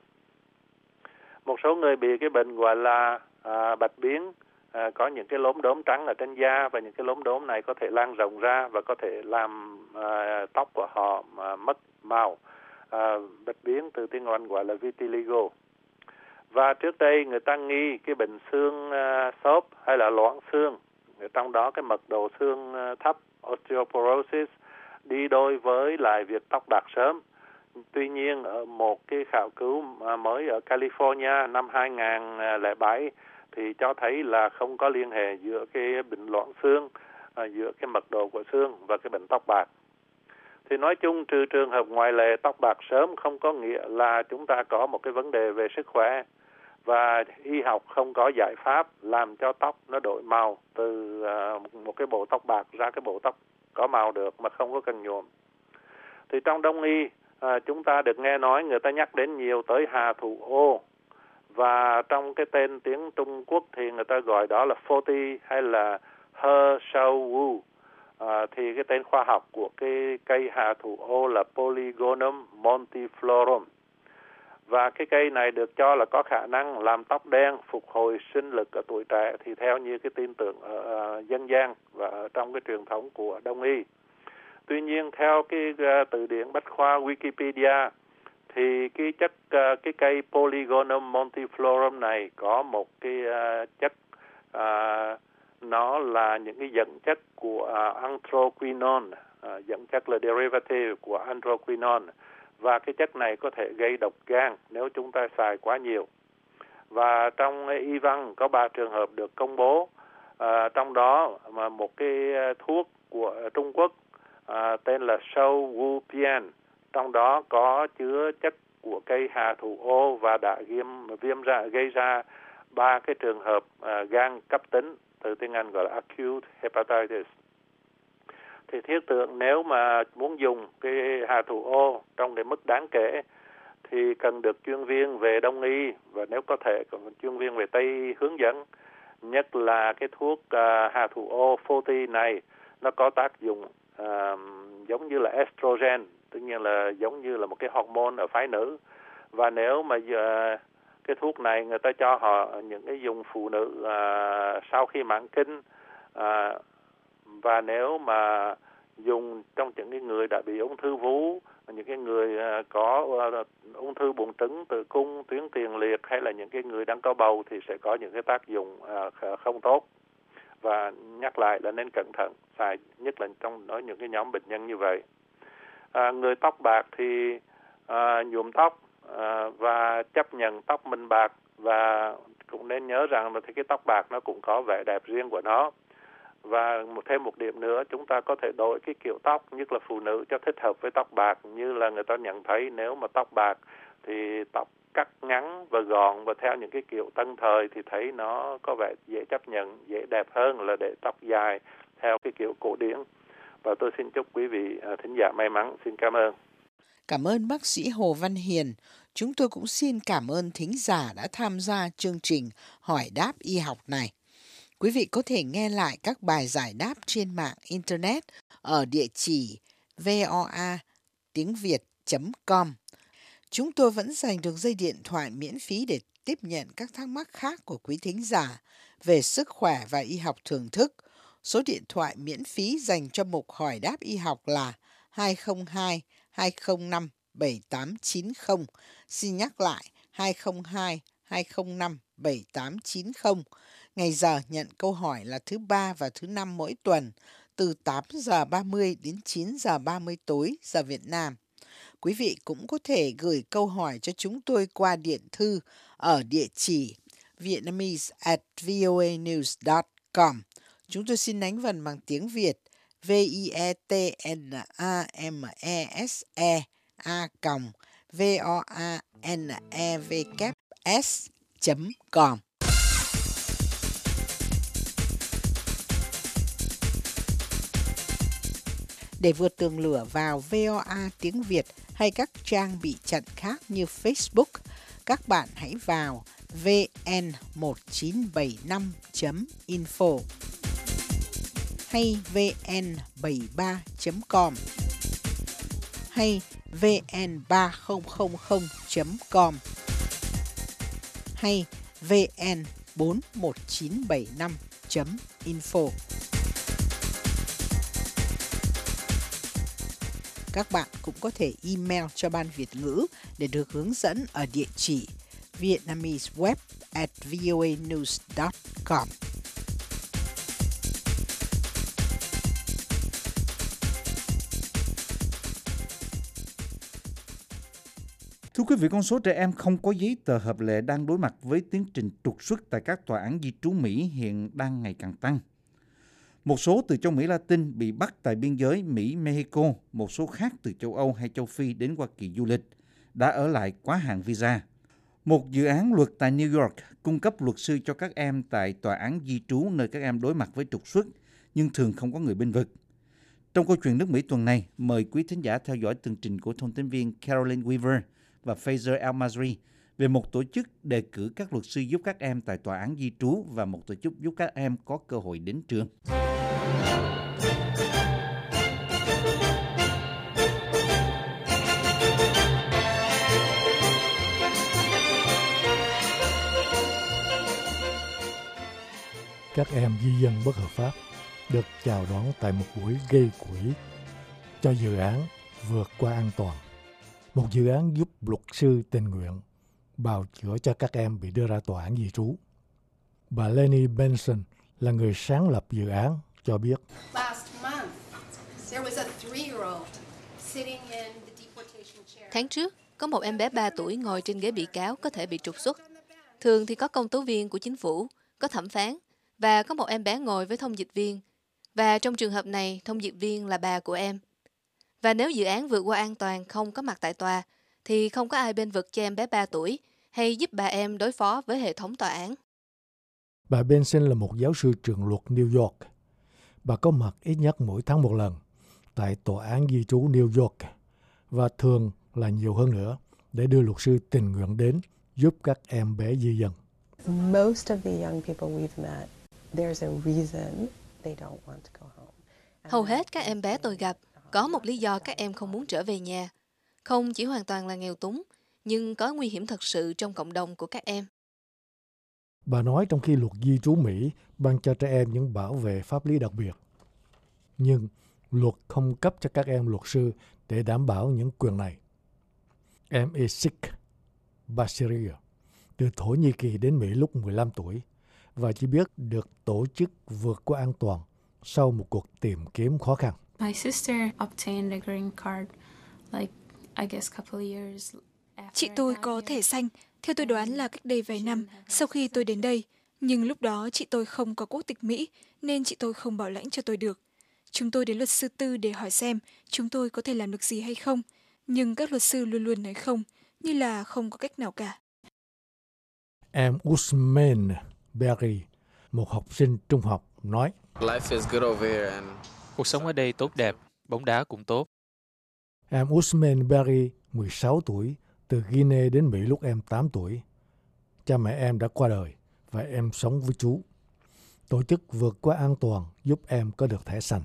Một số người bị cái bệnh gọi là à, bạch biến, à, có những cái lốm đốm trắng ở trên da, và những cái lốm đốm này có thể lan rộng ra và có thể làm à, tóc của họ à, mất màu. À, bạch biến từ tiếng Anh gọi là vitiligo. Và trước đây người ta nghi cái bệnh xương uh, xốp hay là loãng xương, trong đó cái mật độ xương uh, thấp, osteoporosis, đi đôi với lại việc tóc bạc sớm. Tuy nhiên ở một cái khảo cứu mới ở California năm hai không không bảy thì cho thấy là không có liên hệ giữa cái bệnh loãng xương, uh, giữa cái mật độ của xương và cái bệnh tóc bạc. Thì nói chung trừ trường hợp ngoại lệ tóc bạc sớm không có nghĩa là chúng ta có một cái vấn đề về sức khỏe, và y học không có giải pháp làm cho tóc nó đổi màu từ uh, một cái bộ tóc bạc ra cái bộ tóc có màu được mà không có cần nhuộm. Thì trong đông y uh, chúng ta được nghe nói người ta nhắc đến nhiều tới hà thủ ô, và trong cái tên tiếng Trung Quốc thì người ta gọi đó là Forty hay là He Shao Wu. À, thì cái tên khoa học của cái cây hà thủ ô là Polygonum montiflorum. Và cái cây này được cho là có khả năng làm tóc đen, phục hồi sinh lực ở tuổi trẻ, thì theo như cái tin tưởng ở uh, dân gian và ở trong cái truyền thống của Đông y. Tuy nhiên theo cái uh, từ điển bách khoa Wikipedia thì cái chất uh, cái cây Polygonum montiflorum này có một cái uh, chất uh, nó là những cái dẫn chất của uh, anthraquinone, uh, dẫn chất là derivative của anthraquinone, và cái chất này có thể gây độc gan nếu chúng ta xài quá nhiều. Và trong y văn có ba trường hợp được công bố, à, trong đó mà một cái thuốc của Trung Quốc à, tên là Shou Wu Pian, trong đó có chứa chất của cây hà thủ ô và đã viêm viêm ra gây ra ba cái trường hợp à, gan cấp tính, từ tiếng Anh gọi là acute hepatitis. Thì thiết tưởng nếu mà muốn dùng cái hà thủ ô trong cái mức đáng kể thì cần được chuyên viên về Đông y, và nếu có thể còn chuyên viên về Tây y hướng dẫn. Nhất là cái thuốc uh, hà thủ ô Forty này nó có tác dụng uh, giống như là estrogen, tất nhiên là giống như là một cái hormone ở phái nữ. Và nếu mà uh, cái thuốc này người ta cho họ những cái dùng phụ nữ uh, sau khi mãn kinh, uh, và nếu mà dùng trong những cái người đã bị ung thư vú, những cái người có ung thư buồng trứng, tử cung, tuyến tiền liệt, hay là những cái người đang có bầu thì sẽ có những cái tác dụng không tốt. Và nhắc lại là nên cẩn thận xài, nhất là trong đó những cái nhóm bệnh nhân như vậy. À, người tóc bạc thì à, nhuộm tóc à, và chấp nhận tóc mình bạc, và cũng nên nhớ rằng là thì cái tóc bạc nó cũng có vẻ đẹp riêng của nó. Và một thêm một điểm nữa, chúng ta có thể đổi cái kiểu tóc, nhất là phụ nữ, cho thích hợp với tóc bạc. Như là người ta nhận thấy nếu mà tóc bạc thì tóc cắt ngắn và gọn và theo những cái kiểu tân thời thì thấy nó có vẻ dễ chấp nhận, dễ đẹp hơn là để tóc dài theo cái kiểu cổ điển. Và tôi xin chúc quý vị thính giả may mắn. Xin cảm ơn. Cảm ơn bác sĩ Hồ Văn Hiền. Chúng tôi cũng xin cảm ơn thính giả đã tham gia chương trình Hỏi đáp y học này. Quý vị có thể nghe lại các bài giải đáp trên mạng Internet ở địa chỉ voa tiếng việt chấm com. Chúng tôi vẫn dành được dây điện thoại miễn phí để tiếp nhận các thắc mắc khác của quý thính giả về sức khỏe và y học thường thức. Số điện thoại miễn phí dành cho mục Hỏi đáp y học là hai không hai hai không năm bảy tám chín không. Xin nhắc lại hai không hai hai không năm bảy tám chín không. Ngày giờ nhận câu hỏi là thứ ba và thứ năm mỗi tuần, từ tám giờ ba mươi đến chín giờ ba mươi tối giờ Việt Nam. Quý vị cũng có thể gửi câu hỏi cho chúng tôi qua điện thư ở địa chỉ vietnamese at voanews dot com. Chúng tôi xin đánh vần bằng tiếng Việt v i e t n a m e s e a v o a n e v s chấm com. Để vượt tường lửa vào vê o a tiếng Việt hay các trang bị chặn khác như Facebook, các bạn hãy vào v n một chín bảy năm chấm info hay v n bảy ba chấm com hay v n ba không không không chấm com hay v n bốn một chín bảy năm chấm info. Các bạn cũng có thể email cho Ban Việt ngữ để được hướng dẫn ở địa chỉ vietnameseweb at voanews dot com. Thưa quý vị, con số trẻ em không có giấy tờ hợp lệ đang đối mặt với tiến trình trục xuất tại các tòa án di trú Mỹ hiện đang ngày càng tăng. Một số từ châu Mỹ Latin bị bắt tại biên giới Mỹ-Mexico, một số khác từ châu Âu hay châu Phi đến Hoa Kỳ du lịch, đã ở lại quá hạn visa. Một dự án luật tại New York cung cấp luật sư cho các em tại tòa án di trú nơi các em đối mặt với trục xuất, nhưng thường không có người bênh vực. Trong câu chuyện nước Mỹ tuần này, mời quý thính giả theo dõi tường trình của thông tin viên Caroline Weaver và Fazer El-Masri về một tổ chức đề cử các luật sư giúp các em tại tòa án di trú và một tổ chức giúp các em có cơ hội đến trường. Các em di dân bất hợp pháp được chào đón tại một buổi gây quỹ cho dự án vượt qua an toàn. Một dự án giúp luật sư tình nguyện bào chữa cho các em bị đưa ra tòa án di trú. Bà Lenny Benson là người sáng lập dự án cho biết. Tháng trước, có một em bé ba tuổi ngồi trên ghế bị cáo có thể bị trục xuất. Thường thì có công tố viên của chính phủ, có thẩm phán, và có một em bé ngồi với thông dịch viên. Và trong trường hợp này, thông dịch viên là bà của em. Và nếu dự án vượt qua an toàn không có mặt tại tòa, thì không có ai bênh vực cho em bé ba tuổi hay giúp bà em đối phó với hệ thống tòa án. Bà Benson là một giáo sư trường luật New York. Bà có mặt ít nhất mỗi tháng một lần tại tòa án di trú New York và thường là nhiều hơn nữa để đưa luật sư tình nguyện đến giúp các em bé di dân. Most of the young people we've met, there's a reason they don't want to go home. Hầu hết các em bé tôi gặp có một lý do các em không muốn trở về nhà. Không chỉ hoàn toàn là nghèo túng, nhưng có nguy hiểm thật sự trong cộng đồng của các em. Bà nói trong khi luật di trú Mỹ ban cho trẻ em những bảo vệ pháp lý đặc biệt. Nhưng luật không cấp cho các em luật sư để đảm bảo những quyền này. Em Isik Basiria từ Thổ Nhĩ Kỳ đến Mỹ lúc mười lăm tuổi và chỉ biết được tổ chức vượt qua an toàn sau một cuộc tìm kiếm khó khăn. My sister obtained a green card like I guess couple of years. Chị tôi có thẻ xanh, theo tôi đoán là cách đây vài năm sau khi tôi đến đây, Nhưng lúc đó chị tôi không có quốc tịch Mỹ nên chị tôi không bảo lãnh cho tôi được. Chúng tôi đến luật sư tư để hỏi xem chúng tôi có thể làm được gì hay không. Nhưng các luật sư luôn luôn nói không, như là không có cách nào cả. Em Usman Berry, một học sinh trung học, nói: Cuộc sống ở đây tốt đẹp, bóng đá cũng tốt. Em Usman Berry, mười sáu tuổi, từ Guinea đến Mỹ lúc em tám tuổi. Cha mẹ em đã qua đời và em sống với chú. Tổ chức vượt qua an toàn giúp em có được thẻ xanh.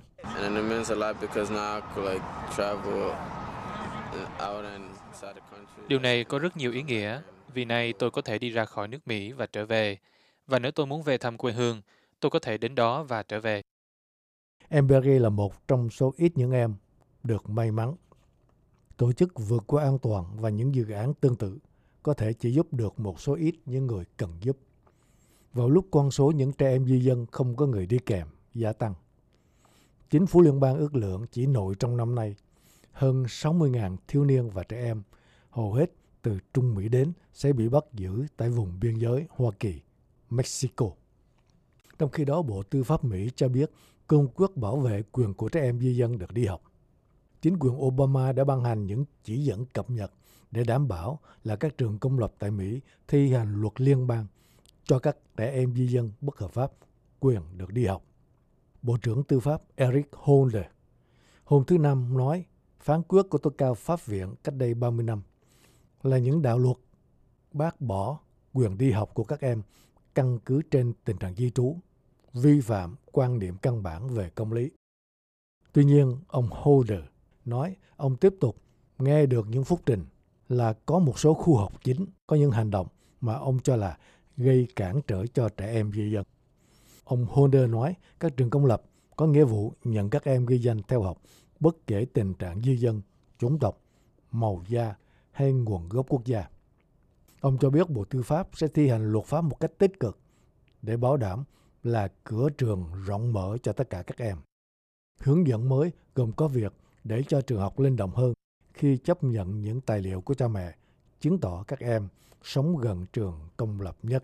Điều này có rất nhiều ý nghĩa, vì nay tôi có thể đi ra khỏi nước Mỹ và trở về. Và nếu tôi muốn về thăm quê hương, tôi có thể đến đó và trở về. Em Berry là một trong số ít những em được may mắn. Tổ chức vượt qua an toàn và những dự án tương tự có thể chỉ giúp được một số ít những người cần giúp. Vào lúc con số những trẻ em di dân không có người đi kèm gia tăng, chính phủ liên bang ước lượng chỉ nội trong năm nay, hơn sáu mươi nghìn thiếu niên và trẻ em, hầu hết từ Trung Mỹ đến, sẽ bị bắt giữ tại vùng biên giới Hoa Kỳ, Mexico. Trong khi đó, Bộ Tư pháp Mỹ cho biết cương quyết bảo vệ quyền của trẻ em di dân được đi học. Chính quyền Obama đã ban hành những chỉ dẫn cập nhật để đảm bảo là các trường công lập tại Mỹ thi hành luật liên bang cho các trẻ em di dân bất hợp pháp quyền được đi học. Bộ trưởng Tư pháp Eric Holder hôm thứ Năm nói phán quyết của tối cao pháp viện cách đây ba mươi năm là những đạo luật bác bỏ quyền đi học của các em căn cứ trên tình trạng di trú, vi phạm quan niệm căn bản về công lý. Tuy nhiên, ông Holder nói ông tiếp tục nghe được những phúc trình là có một số khu học chính có những hành động mà ông cho là gây cản trở cho trẻ em di dân. Ông Holder nói các trường công lập có nghĩa vụ nhận các em ghi danh theo học bất kể tình trạng di dân, chủng tộc, màu da hay nguồn gốc quốc gia. Ông cho biết Bộ Tư pháp sẽ thi hành luật pháp một cách tích cực để bảo đảm là cửa trường rộng mở cho tất cả các em. Hướng dẫn mới gồm có việc để cho trường học linh động hơn khi chấp nhận những tài liệu của cha mẹ, chứng tỏ các em sống gần trường công lập nhất.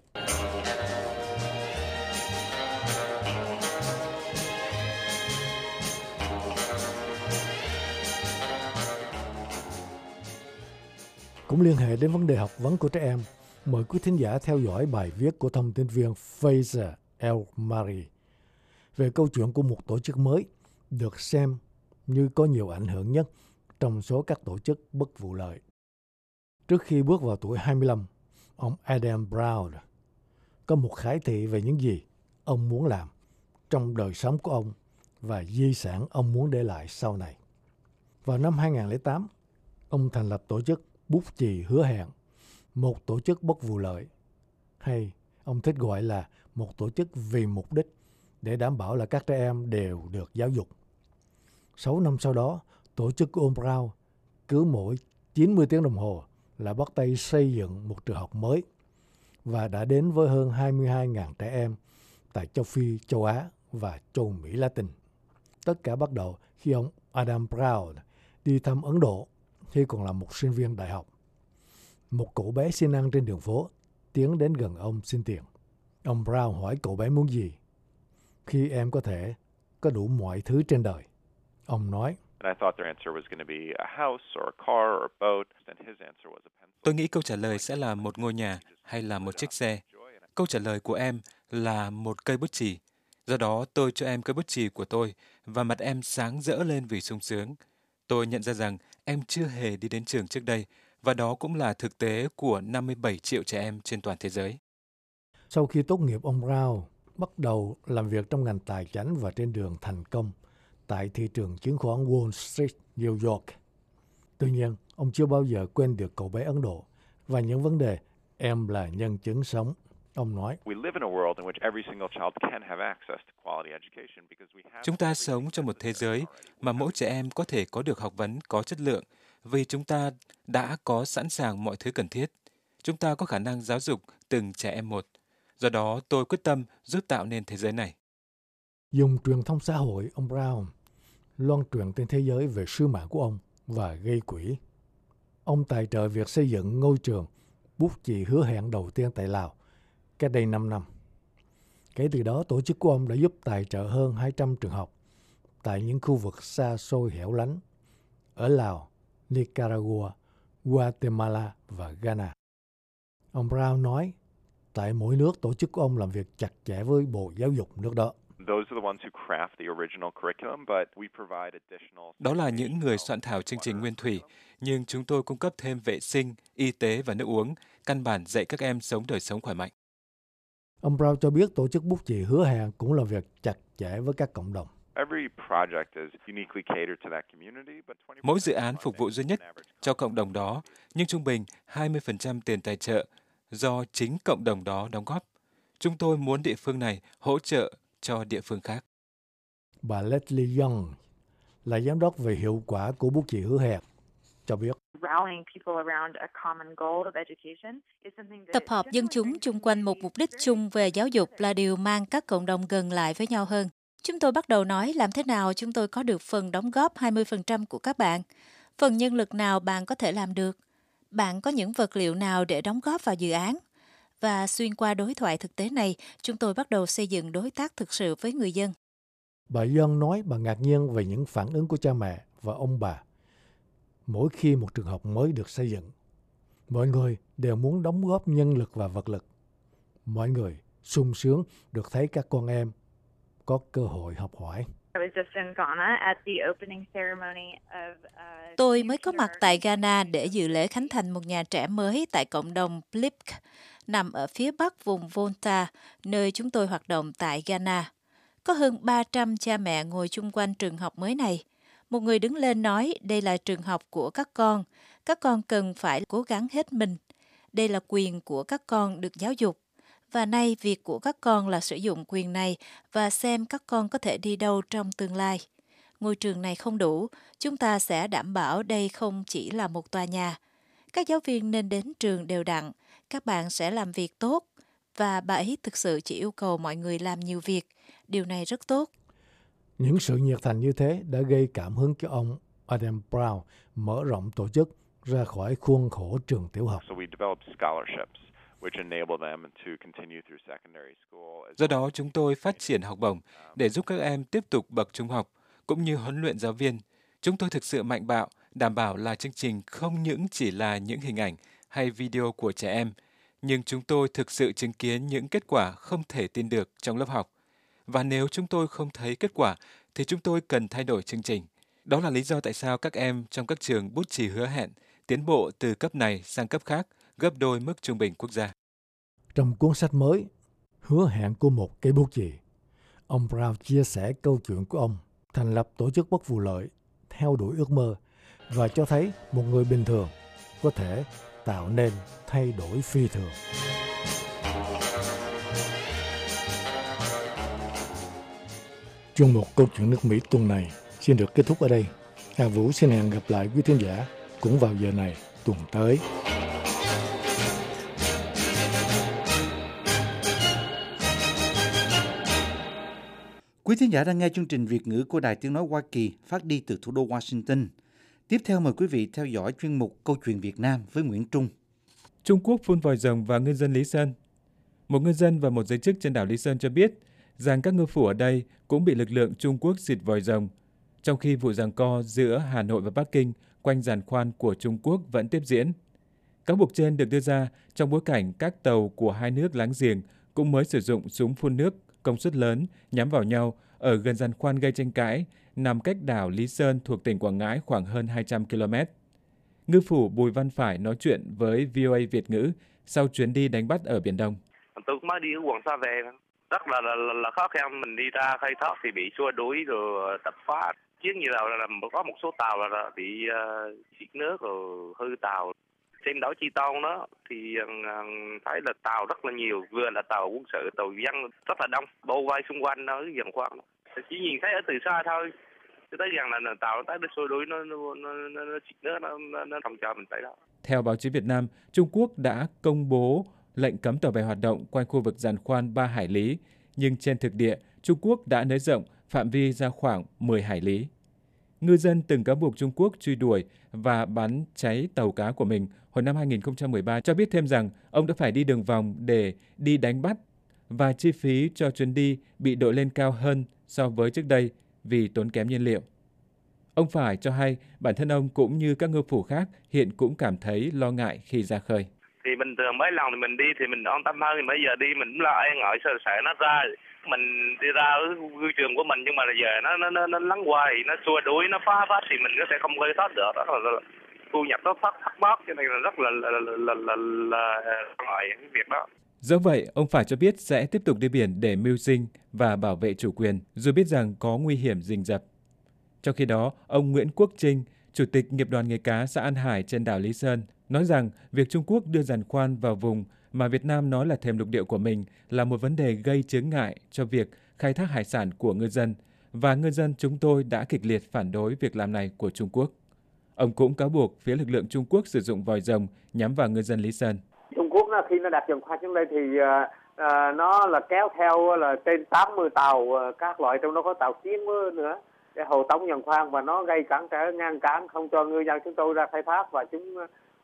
Cũng liên hệ đến vấn đề học vấn của trẻ em, mời quý thính giả theo dõi bài viết của thông tin viên Fraser El Mari về câu chuyện của một tổ chức mới được xem như có nhiều ảnh hưởng nhất trong số các tổ chức bất vụ lợi. Trước khi bước vào tuổi hai mươi lăm, ông Adam Brown có một khải thị về những gì ông muốn làm trong đời sống của ông và di sản ông muốn để lại sau này. Vào năm hai không không tám, ông thành lập tổ chức Bút Chì Hứa Hẹn, một tổ chức bất vụ lợi, hay ông thích gọi là một tổ chức vì mục đích để đảm bảo là các trẻ em đều được giáo dục. Sáu năm sau đó, tổ chức của ông Brown cứ mỗi chín mươi tiếng đồng hồ là bắt tay xây dựng một trường học mới và đã đến với hơn hai mươi hai nghìn trẻ em tại châu Phi, châu Á và châu Mỹ Latin. Tất cả bắt đầu khi ông Adam Brown đi thăm Ấn Độ khi còn là một sinh viên đại học. Một cậu bé xin ăn trên đường phố tiến đến gần ông xin tiền. Ông Brown hỏi cậu bé muốn gì. Khi em có thể có đủ mọi thứ trên đời, ông nói. Tôi nghĩ câu trả lời sẽ là một ngôi nhà hay là một chiếc xe. Câu trả lời của em là một cây bút chì. Do đó tôi cho em cây bút chì của tôi và mặt em sáng rỡ lên vì sung sướng. Tôi nhận ra rằng em chưa hề đi đến trường trước đây và đó cũng là thực tế của năm mươi bảy triệu trẻ em trên toàn thế giới. Sau khi tốt nghiệp, ông Brown bắt đầu làm việc trong ngành tài chính và trên đường thành công tại thị trường chứng khoán Wall Street, New York. Tuy nhiên, ông chưa bao giờ quên được cậu bé Ấn Độ và những vấn đề em là nhân chứng sống. Ông nói, chúng ta sống trong một thế giới mà mỗi trẻ em có thể có được học vấn có chất lượng vì chúng ta đã có sẵn sàng mọi thứ cần thiết. Chúng ta có khả năng giáo dục từng trẻ em một. Do đó, tôi quyết tâm giúp tạo nên thế giới này. Dùng truyền thông xã hội, ông Brown loan truyền trên thế giới về sứ mạng của ông và gây quỹ. Ông tài trợ việc xây dựng ngôi trường Bút Chì Hứa Hẹn đầu tiên tại Lào cách đây năm năm. Kể từ đó, tổ chức của ông đã giúp tài trợ hơn hai trăm trường học tại những khu vực xa xôi hẻo lánh ở Lào, Nicaragua, Guatemala và Ghana. Ông Brown nói, tại mỗi nước, tổ chức của ông làm việc chặt chẽ với Bộ Giáo dục nước đó. Đó là những người soạn thảo chương trình nguyên thủy, nhưng chúng tôi cung cấp thêm vệ sinh, y tế và nước uống, căn bản dạy các em sống đời sống khỏe mạnh. Ông Brown cho biết tổ chức bút chì hứa hẹn cũng làm việc chặt chẽ với các cộng đồng. Mỗi dự án phục vụ duy nhất cho cộng đồng đó, nhưng trung bình hai mươi phần trăm tiền tài trợ do chính cộng đồng đó đóng góp. Chúng tôi muốn địa phương này hỗ trợ cho địa phương khác. Bà Leslie Young là giám đốc về hiệu quả của bút chì hứa hẹn, cho biết. Tập hợp dân chúng chung quanh một mục đích chung về giáo dục là điều mang các cộng đồng gần lại với nhau hơn. Chúng tôi bắt đầu nói làm thế nào chúng tôi có được phần đóng góp hai mươi phần trăm của các bạn. Phần nhân lực nào bạn có thể làm được. Bạn có những vật liệu nào để đóng góp vào dự án. Và xuyên qua đối thoại thực tế này, chúng tôi bắt đầu xây dựng đối tác thực sự với người dân. Bà Young nói bà ngạc nhiên về những phản ứng của cha mẹ và ông bà mỗi khi một trường học mới được xây dựng. Mọi người đều muốn đóng góp nhân lực và vật lực. Mọi người sung sướng được thấy các con em có cơ hội học hỏi. Tôi mới có mặt tại Ghana để dự lễ khánh thành một nhà trẻ mới tại cộng đồng Blip, nằm ở phía bắc vùng Volta, nơi chúng tôi hoạt động tại Ghana. Có hơn ba trăm cha mẹ ngồi chung quanh trường học mới này. Một người đứng lên nói đây là trường học của các con. Các con cần phải cố gắng hết mình. Đây là quyền của các con được giáo dục. Và nay việc của các con là sử dụng quyền này và xem các con có thể đi đâu trong tương lai. Ngôi trường này không đủ, chúng ta sẽ đảm bảo đây không chỉ là một tòa nhà. Các giáo viên nên đến trường đều đặn, các bạn sẽ làm việc tốt và bà ấy thực sự chỉ yêu cầu mọi người làm nhiều việc. Điều này rất tốt. Những sự nhiệt thành như thế đã gây cảm hứng cho ông Adam Brown mở rộng tổ chức ra khỏi khuôn khổ trường tiểu học. Do đó, chúng tôi phát triển học bổng để giúp các em tiếp tục bậc trung học, cũng như huấn luyện giáo viên. Chúng tôi thực sự mạnh bạo, đảm bảo là chương trình không những chỉ là những hình ảnh hay video của trẻ em, nhưng chúng tôi thực sự chứng kiến những kết quả không thể tin được trong lớp học. Và nếu chúng tôi không thấy kết quả, thì chúng tôi cần thay đổi chương trình. Đó là lý do tại sao các em trong các trường bút chì hứa hẹn tiến bộ từ cấp này sang cấp khác, gấp đôi mức trung bình quốc gia. Trong cuốn sách mới, Hứa hẹn của một cây bút chì, ông Brown chia sẻ câu chuyện của ông thành lập tổ chức bất vụ lợi, theo đuổi ước mơ và cho thấy một người bình thường có thể tạo nên thay đổi phi thường. Chuyên mục Câu chuyện nước Mỹ tuần này xin được kết thúc ở đây. Hà Vũ xin hẹn gặp lại quý thính giả cũng vào giờ này tuần tới. Quý thính giả đang nghe chương trình Việt ngữ của Đài Tiếng Nói Hoa Kỳ phát đi từ thủ đô Washington. Tiếp theo mời quý vị theo dõi chuyên mục Câu chuyện Việt Nam với Nguyễn Trung. Trung Quốc phun vòi rồng vào ngư dân Lý Sơn. Một ngư dân và một giới chức trên đảo Lý Sơn cho biết rằng các ngư phủ ở đây cũng bị lực lượng Trung Quốc xịt vòi rồng, trong khi vụ giằng co giữa Hà Nội và Bắc Kinh quanh giàn khoan của Trung Quốc vẫn tiếp diễn. Cáo buộc trên được đưa ra trong bối cảnh các tàu của hai nước láng giềng cũng mới sử dụng súng phun nước công suất lớn nhắm vào nhau ở gần giàn khoan gây tranh cãi, nằm cách đảo Lý Sơn thuộc tỉnh Quảng Ngãi khoảng hơn hai trăm ki lô mét. Ngư phủ Bùi Văn Phải nói chuyện với vê o a Việt ngữ sau chuyến đi đánh bắt ở Biển Đông. Tôi mới đi ở Hoàng Sa về, rất là, là, là, là khó khăn. Mình đi ra khai thác thì bị xua đuổi rồi tập phá. Chiến như là, là có một số tàu là, là bị xịt uh, nước rồi hư tàu. Trên đảo Chi Tôn đó thì uh, thấy là tàu rất là nhiều, vừa là tàu quân sự, tàu dân rất là đông, bao vây xung quanh đó gần khoan. Chỉ nhìn thấy ở từ xa thôi, cho tới gần là, là tàu nó tới nó xua đuổi, nó nó nó nó, nó xịt nước, nó nó, nó không cho mình tới đó. Theo báo chí Việt Nam, Trung Quốc đã công bố lệnh cấm tàu bè hoạt động quanh khu vực giàn khoan ba hải lý, nhưng trên thực địa, Trung Quốc đã nới rộng phạm vi ra khoảng mười hải lý. Ngư dân từng cáo buộc Trung Quốc truy đuổi và bắn cháy tàu cá của mình hồi năm hai nghìn không trăm mười ba cho biết thêm rằng ông đã phải đi đường vòng để đi đánh bắt và chi phí cho chuyến đi bị đội lên cao hơn so với trước đây vì tốn kém nhiên liệu. Ông Phải cho hay bản thân ông cũng như các ngư phủ khác hiện cũng cảm thấy lo ngại khi ra khơi. Thì bình thường mấy lần thì mình đi thì mình an tâm hơn, thì bây giờ đi mình cũng lo e ngại sợ sợ nó ra, mình đi ra ở ngư trường của mình nhưng mà giờ nó nó nó, nó lắng qua thì nó xua đuổi, nó phá phát thì mình có thể không khơi thoát được, đó là, là thu nhập nó thất thất bát, cho nên là rất là là là là, là, là ngại cái việc đó. Do vậy, ông Phải cho biết sẽ tiếp tục đi biển để mưu sinh và bảo vệ chủ quyền, dù biết rằng có nguy hiểm rình rập. Trong khi đó, ông Nguyễn Quốc Trinh, Chủ tịch Nghiệp đoàn Nghề cá xã An Hải trên đảo Lý Sơn, nói rằng việc Trung Quốc đưa giàn khoan vào vùng mà Việt Nam nói là thềm lục địa của mình là một vấn đề gây chướng ngại cho việc khai thác hải sản của ngư dân, và ngư dân chúng tôi đã kịch liệt phản đối việc làm này của Trung Quốc. Ông cũng cáo buộc phía lực lượng Trung Quốc sử dụng vòi rồng nhắm vào ngư dân Lý Sơn. Trung Quốc khi nó đặt giàn khoan xuống đây thì à, nó là kéo theo là trên tám mươi tàu các loại, trong đó có tàu chiến nữa, để hồ tống giàn khoan, và nó gây cản trở ngăn cản không cho ngư dân chúng tôi ra khai thác, và chúng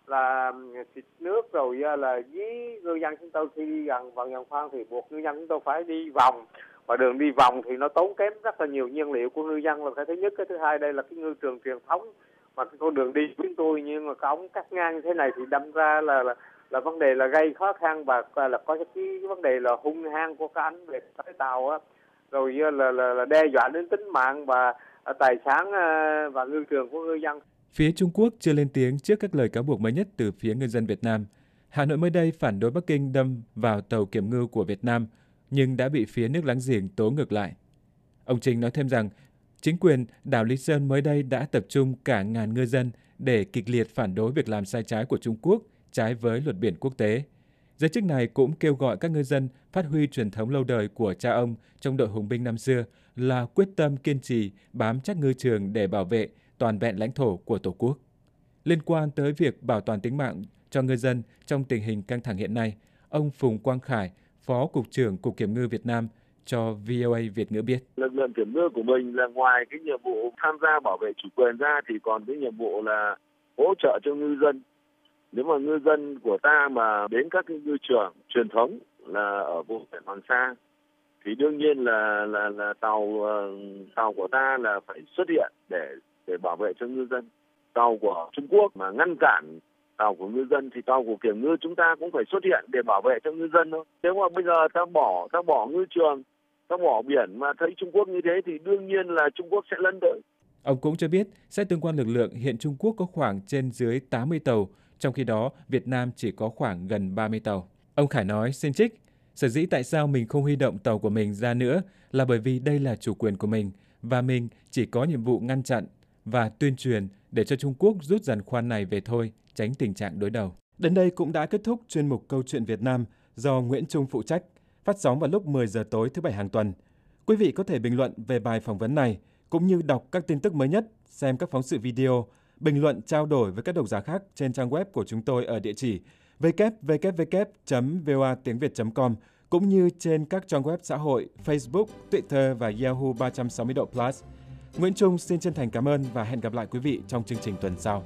là xịt nước rồi là dí ngư dân chúng tôi khi đi gần vào giàn khoan thì buộc ngư dân chúng tôi phải đi vòng, và đường đi vòng thì nó tốn kém rất là nhiều nhiên liệu của ngư dân là cái thứ nhất. Cái thứ hai, đây là cái ngư trường truyền thống mà cái con đường đi của chúng tôi, nhưng mà cái ống cắt ngang như thế này thì đâm ra là là, là vấn đề là gây khó khăn, và là có cái, cái vấn đề là hung hăng của cái ánh về cái tàu á, rồi là, là là đe dọa đến tính mạng và tài sản và ngư trường của ngư dân. Phía Trung Quốc chưa lên tiếng trước các lời cáo buộc mới nhất từ phía ngư dân Việt Nam. Hà Nội mới đây phản đối Bắc Kinh đâm vào tàu kiểm ngư của Việt Nam, nhưng đã bị phía nước láng giềng tố ngược lại. Ông Trinh nói thêm rằng, chính quyền đảo Lý Sơn mới đây đã tập trung cả ngàn ngư dân để kịch liệt phản đối việc làm sai trái của Trung Quốc, trái với luật biển quốc tế. Giới chức này cũng kêu gọi các ngư dân phát huy truyền thống lâu đời của cha ông trong đội hùng binh năm xưa là quyết tâm kiên trì bám chắc ngư trường để bảo vệ toàn vẹn lãnh thổ của Tổ quốc. Liên quan tới việc bảo toàn tính mạng cho ngư dân trong tình hình căng thẳng hiện nay, ông Phùng Quang Khải, Phó Cục trưởng Cục Kiểm ngư Việt Nam cho vê o a Việt ngữ biết. Lực lượng kiểm ngư của mình là ngoài cái nhiệm vụ tham gia bảo vệ chủ quyền ra thì còn cái nhiệm vụ là hỗ trợ cho ngư dân. Nếu mà ngư dân của ta mà đến các cái ngư trường truyền thống là ở vùng biển Hoàng Sa thì đương nhiên là là là tàu tàu của ta là phải xuất hiện để để bảo vệ cho ngư dân. Tàu của Trung Quốc mà ngăn cản tàu của ngư dân thì tàu của kiểm ngư chúng ta cũng phải xuất hiện để bảo vệ cho ngư dân thôi. Nếu mà bây giờ ta bỏ ta bỏ ngư trường, ta bỏ biển mà thấy Trung Quốc như thế thì đương nhiên là Trung Quốc sẽ lấn tới. Ông cũng cho biết, xét tương quan lực lượng, hiện Trung Quốc có khoảng trên dưới tám mươi tàu, trong khi đó Việt Nam chỉ có khoảng gần ba mươi tàu. Ông Khải nói, xin trích, sở dĩ tại sao mình không huy động tàu của mình ra nữa là bởi vì đây là chủ quyền của mình và mình chỉ có nhiệm vụ ngăn chặn và tuyên truyền để cho Trung Quốc rút giàn khoan này về thôi, tránh tình trạng đối đầu. Đến đây cũng đã kết thúc chuyên mục Câu chuyện Việt Nam do Nguyễn Trung phụ trách, phát sóng vào lúc mười giờ tối thứ Bảy hàng tuần. Quý vị có thể bình luận về bài phỏng vấn này, cũng như đọc các tin tức mới nhất, xem các phóng sự video, bình luận trao đổi với các độc giả khác trên trang web của chúng tôi ở địa chỉ w w w chấm v o a tiếng việt chấm com, cũng như trên các trang web xã hội Facebook, Twitter và Yahoo ba trăm sáu mươi độ Plus. Nguyễn Trung xin chân thành cảm ơn và hẹn gặp lại quý vị trong chương trình tuần sau.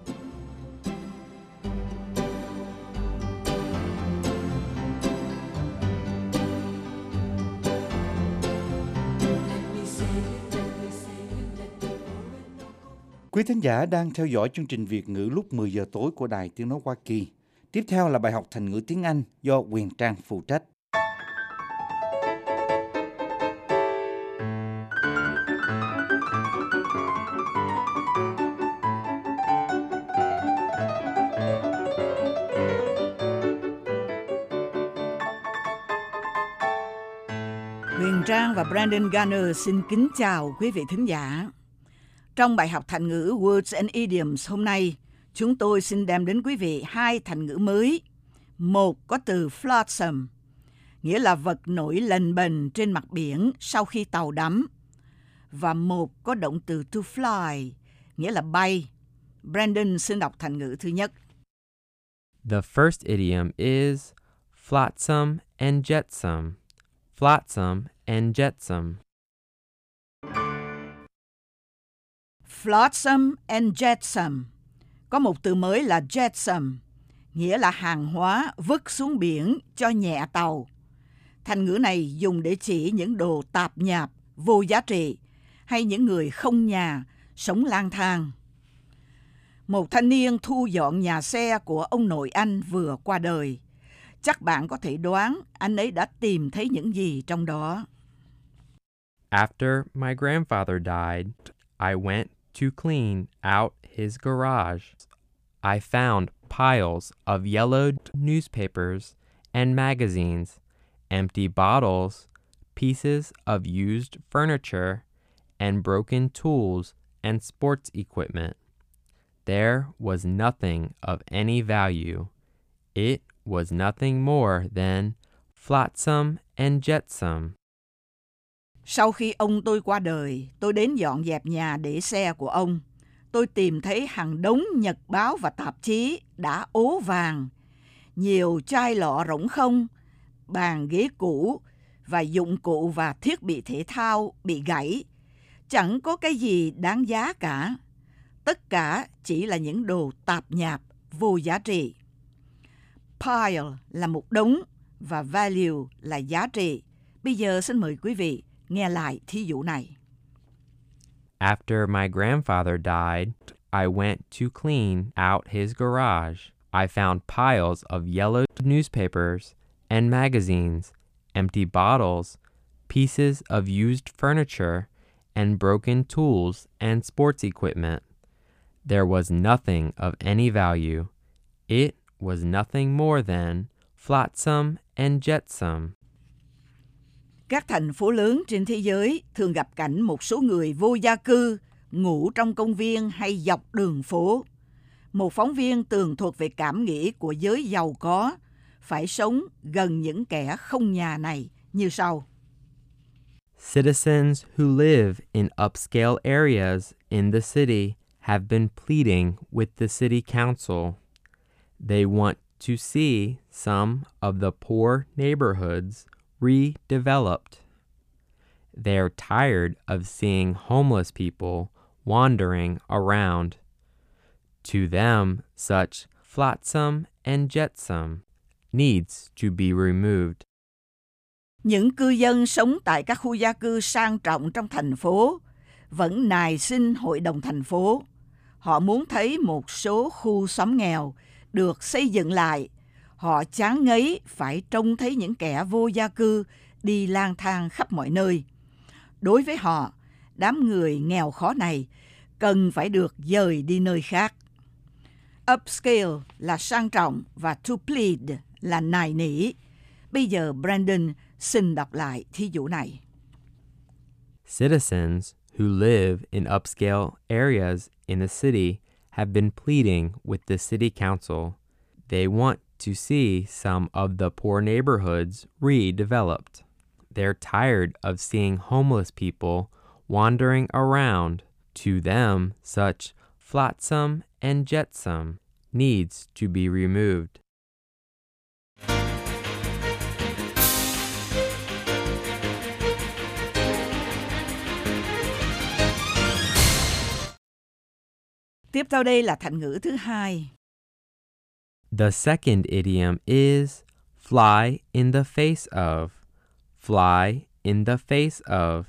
Quý thính giả đang theo dõi chương trình Việt ngữ lúc mười giờ tối của Đài Tiếng nói Hoa Kỳ. Tiếp theo là bài học thành ngữ tiếng Anh do Quyền Trang phụ trách. Huyền Trang và Brandon Garner xin kính chào quý vị thính giả. Trong bài học thành ngữ Words and Idioms hôm nay, chúng tôi xin đem đến quý vị hai thành ngữ mới. Một có từ flotsam, nghĩa là vật nổi lềnh bềnh trên mặt biển sau khi tàu đắm. Và một có động từ to fly, nghĩa là bay. Brandon xin đọc thành ngữ thứ nhất. The first idiom is flotsam and jetsam. Flotsam and jetsam. Flotsam and jetsam. Có một từ mới là jetsam, nghĩa là hàng hóa vứt xuống biển cho nhẹ tàu. Thành ngữ này dùng để chỉ những đồ tạp nhạp, vô giá trị hay những người không nhà, sống lang thang. Một thanh niên thu dọn nhà xe của ông nội anh vừa qua đời. Chắc bạn có thể đoán anh ấy đã tìm thấy những gì trong đó. After my grandfather died, I went to clean out his garage. I found piles of yellowed newspapers and magazines, empty bottles, pieces of used furniture, and broken tools and sports equipment. There was nothing of any value. It was nothing more than flotsam and jetsam. Sau khi ông tôi qua đời, tôi đến dọn dẹp nhà để xe của ông. Tôi tìm thấy hàng đống nhật báo và tạp chí đã ố vàng, nhiều chai lọ rỗng không, bàn ghế cũ và dụng cụ và thiết bị thể thao bị gãy. Chẳng có cái gì đáng giá cả. Tất cả chỉ là những đồ tạp nhạp, vô giá trị. Pile là một đống và value là giá trị. Bây giờ xin mời quý vị nghe lại thí dụ này. After my grandfather died, I went to clean out his garage. I found piles of yellowed newspapers and magazines, empty bottles, pieces of used furniture, and broken tools and sports equipment. There was nothing of any value. It was nothing more than flotsam and jetsam. Các thành phố lớn trên thế giới thường gặp cảnh một số người vô gia cư ngủ trong công viên hay dọc đường phố. Một phóng viên tường thuật về cảm nghĩ của giới giàu có phải sống gần những kẻ không nhà này như sau. Citizens who live in upscale areas in the city have been pleading with the city council. They want to see some of the poor neighborhoods redeveloped. They're tired of seeing homeless people wandering around. To them, such flotsam and jetsam needs to be removed. Những cư dân sống tại các khu gia cư sang trọng trong thành phố vẫn nài xin hội đồng thành phố. Họ muốn thấy một số khu xóm nghèo được xây dựng lại. Họ chán ngấy phải trông thấy những kẻ vô gia cư đi lang thang khắp mọi nơi. Đối với họ, đám người nghèo khó này cần phải được dời đi nơi khác. Upscale là sang trọng và to plead là nài nỉ. Bây giờ Brandon xin đọc lại thí dụ này. Citizens who live in upscale areas in the city have been pleading with the city council. They want to see some of the poor neighborhoods redeveloped. They're tired of seeing homeless people wandering around. To them, such flotsam and jetsam needs to be removed. Tiếp theo đây là thành ngữ thứ hai. The second idiom is fly in the face of. Fly in the face of.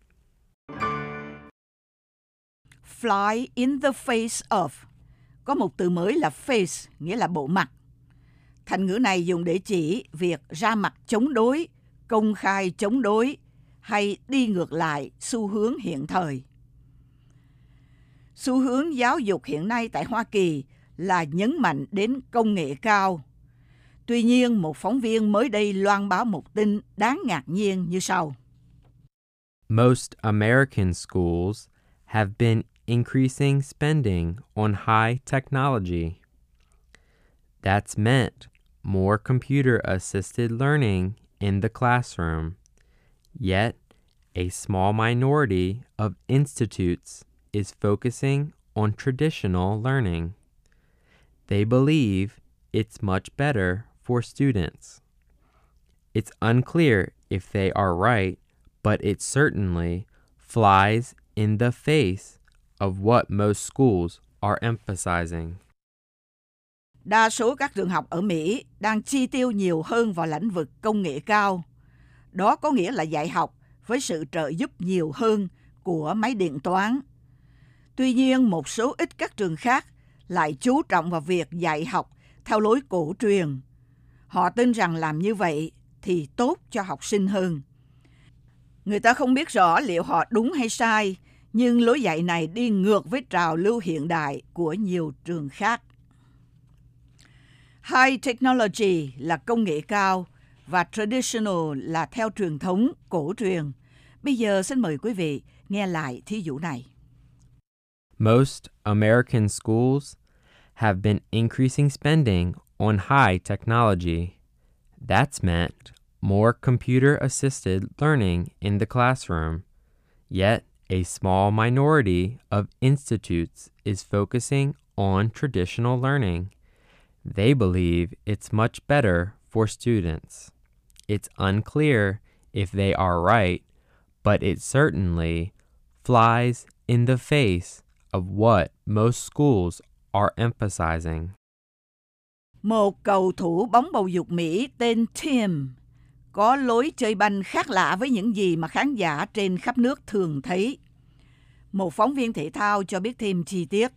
Fly in the face of. Có một từ mới là face, nghĩa là bộ mặt. Thành ngữ này dùng để chỉ việc ra mặt chống đối, công khai chống đối hay đi ngược lại xu hướng hiện thời. Xu hướng giáo dục hiện nay tại Hoa Kỳ là nhấn mạnh đến công nghệ cao. Tuy nhiên, một phóng viên mới đây loan báo một tin đáng ngạc nhiên như sau. Most American schools have been increasing spending on high technology. That's meant more computer-assisted learning in the classroom. Yet, a small minority of institutes is focusing on traditional learning. They believe it's much better for students. It's unclear if they are right, but it certainly flies in the face of what most schools are emphasizing. Đa số các trường học ở Mỹ đang chi tiêu nhiều hơn vào lĩnh vực công nghệ cao. Đó có nghĩa là dạy học với sự trợ giúp nhiều hơn của máy điện toán. Tuy nhiên, một số ít các trường khác lại chú trọng vào việc dạy học theo lối cổ truyền. Họ tin rằng làm như vậy thì tốt cho học sinh hơn. Người ta không biết rõ liệu họ đúng hay sai, nhưng lối dạy này đi ngược với trào lưu hiện đại của nhiều trường khác. High technology là công nghệ cao và traditional là theo truyền thống cổ truyền. Bây giờ xin mời quý vị nghe lại thí dụ này. Most American schools have been increasing spending on high technology. That's meant more computer-assisted learning in the classroom. Yet, a small minority of institutes is focusing on traditional learning. They believe it's much better for students. It's unclear if they are right, but it certainly flies in the face of what most schools are emphasizing. Một cầu thủ bóng bầu dục Mỹ tên Tim có lối chơi banh khác lạ với những gì mà khán giả trên khắp nước thường thấy. Một phóng viên thể thao cho biết thêm chi tiết.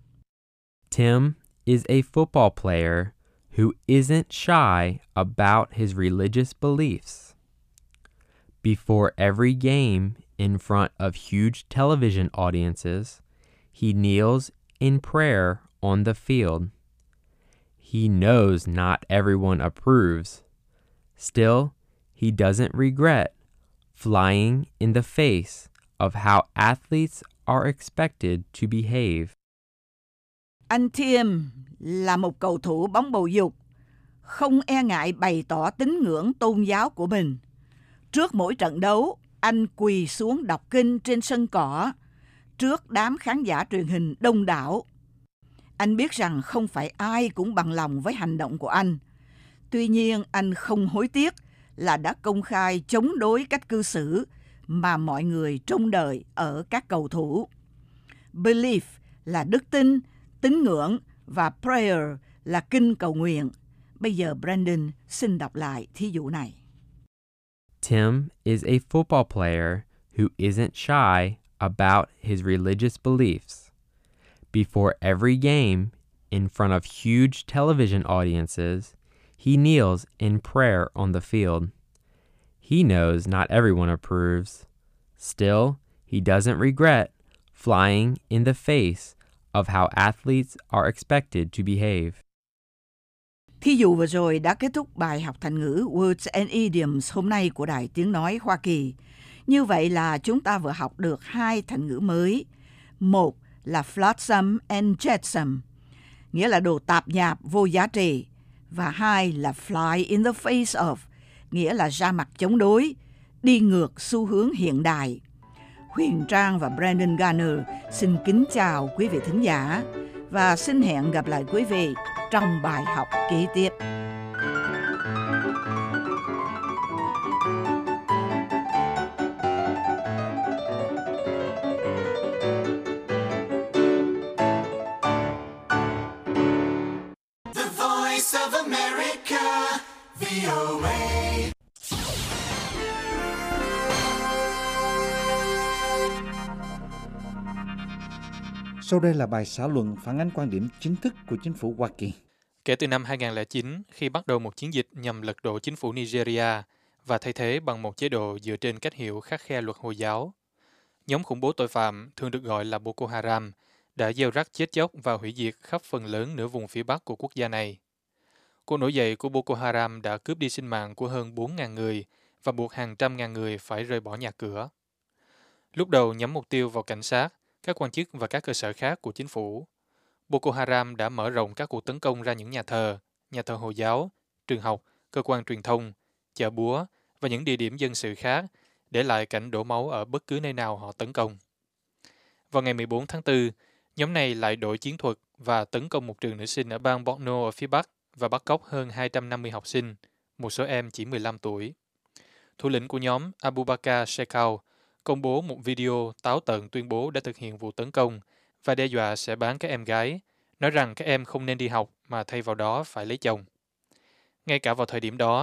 Tim is a football player who isn't shy about his religious beliefs. Before every game in front of huge television audiences, he kneels in prayer on the field. He knows not everyone approves. Still, he doesn't regret flying in the face of how athletes are expected to behave. Anh Tim là một cầu thủ bóng bầu dục, không e ngại bày tỏ tín ngưỡng tôn giáo của mình. Trước mỗi trận đấu, anh quỳ xuống đọc kinh trên sân cỏ, trước đám khán giả truyền hình đông đảo. Anh biết rằng không phải ai cũng bằng lòng với hành động của anh. Tuy nhiên, anh không hối tiếc là đã công khai chống đối cách cư xử mà mọi người trông đợi ở các cầu thủ. Belief là đức tin, tín ngưỡng và prayer là kinh cầu nguyện. Bây giờ Brandon xin đọc lại thí dụ này. Tim is a football player who isn't shy about his religious beliefs. Before every game, in front of huge television audiences, he kneels in prayer on the field. He knows not everyone approves. Still, he doesn't regret flying in the face of how athletes are expected to behave. Thí dụ vừa rồi đã kết thúc bài học thành ngữ Words and Idioms hôm nay của Đài Tiếng Nói Hoa Kỳ. Như vậy là chúng ta vừa học được hai thành ngữ mới. Một là flotsam and jetsam, nghĩa là đồ tạp nhạp vô giá trị. Và hai là fly in the face of, nghĩa là ra mặt chống đối, đi ngược xu hướng hiện đại. Huyền Trang và Brandon Garner xin kính chào quý vị thính giả và xin hẹn gặp lại quý vị trong bài học kế tiếp. The Voice of America, V O A. Sau đây là bài xã luận phản ánh quan điểm chính thức của chính phủ Hoa Kỳ. Kể từ năm hai không không chín, khi bắt đầu một chiến dịch nhằm lật đổ chính phủ Nigeria và thay thế bằng một chế độ dựa trên cách hiểu khắt khe luật Hồi giáo, nhóm khủng bố tội phạm thường được gọi là Boko Haram đã gieo rắc chết chóc và hủy diệt khắp phần lớn nửa vùng phía Bắc của quốc gia này. Cuộc nổi dậy của Boko Haram đã cướp đi sinh mạng của hơn bốn nghìn người và buộc hàng trăm ngàn người phải rời bỏ nhà cửa. Lúc đầu nhắm mục tiêu vào cảnh sát, các quan chức và các cơ sở khác của chính phủ, Boko Haram đã mở rộng các cuộc tấn công ra những nhà thờ, nhà thờ Hồi giáo, trường học, cơ quan truyền thông, chợ búa và những địa điểm dân sự khác, để lại cảnh đổ máu ở bất cứ nơi nào họ tấn công. Vào ngày mười bốn tháng tư, nhóm này lại đổi chiến thuật và tấn công một trường nữ sinh ở bang Borno ở phía Bắc và bắt cóc hơn hai trăm năm mươi học sinh, một số em chỉ mười lăm tuổi. Thủ lĩnh của nhóm Abubakar Shekau công bố một video táo tợn tuyên bố đã thực hiện vụ tấn công và đe dọa sẽ bán các em gái, nói rằng các em không nên đi học mà thay vào đó phải lấy chồng. Ngay cả vào thời điểm đó,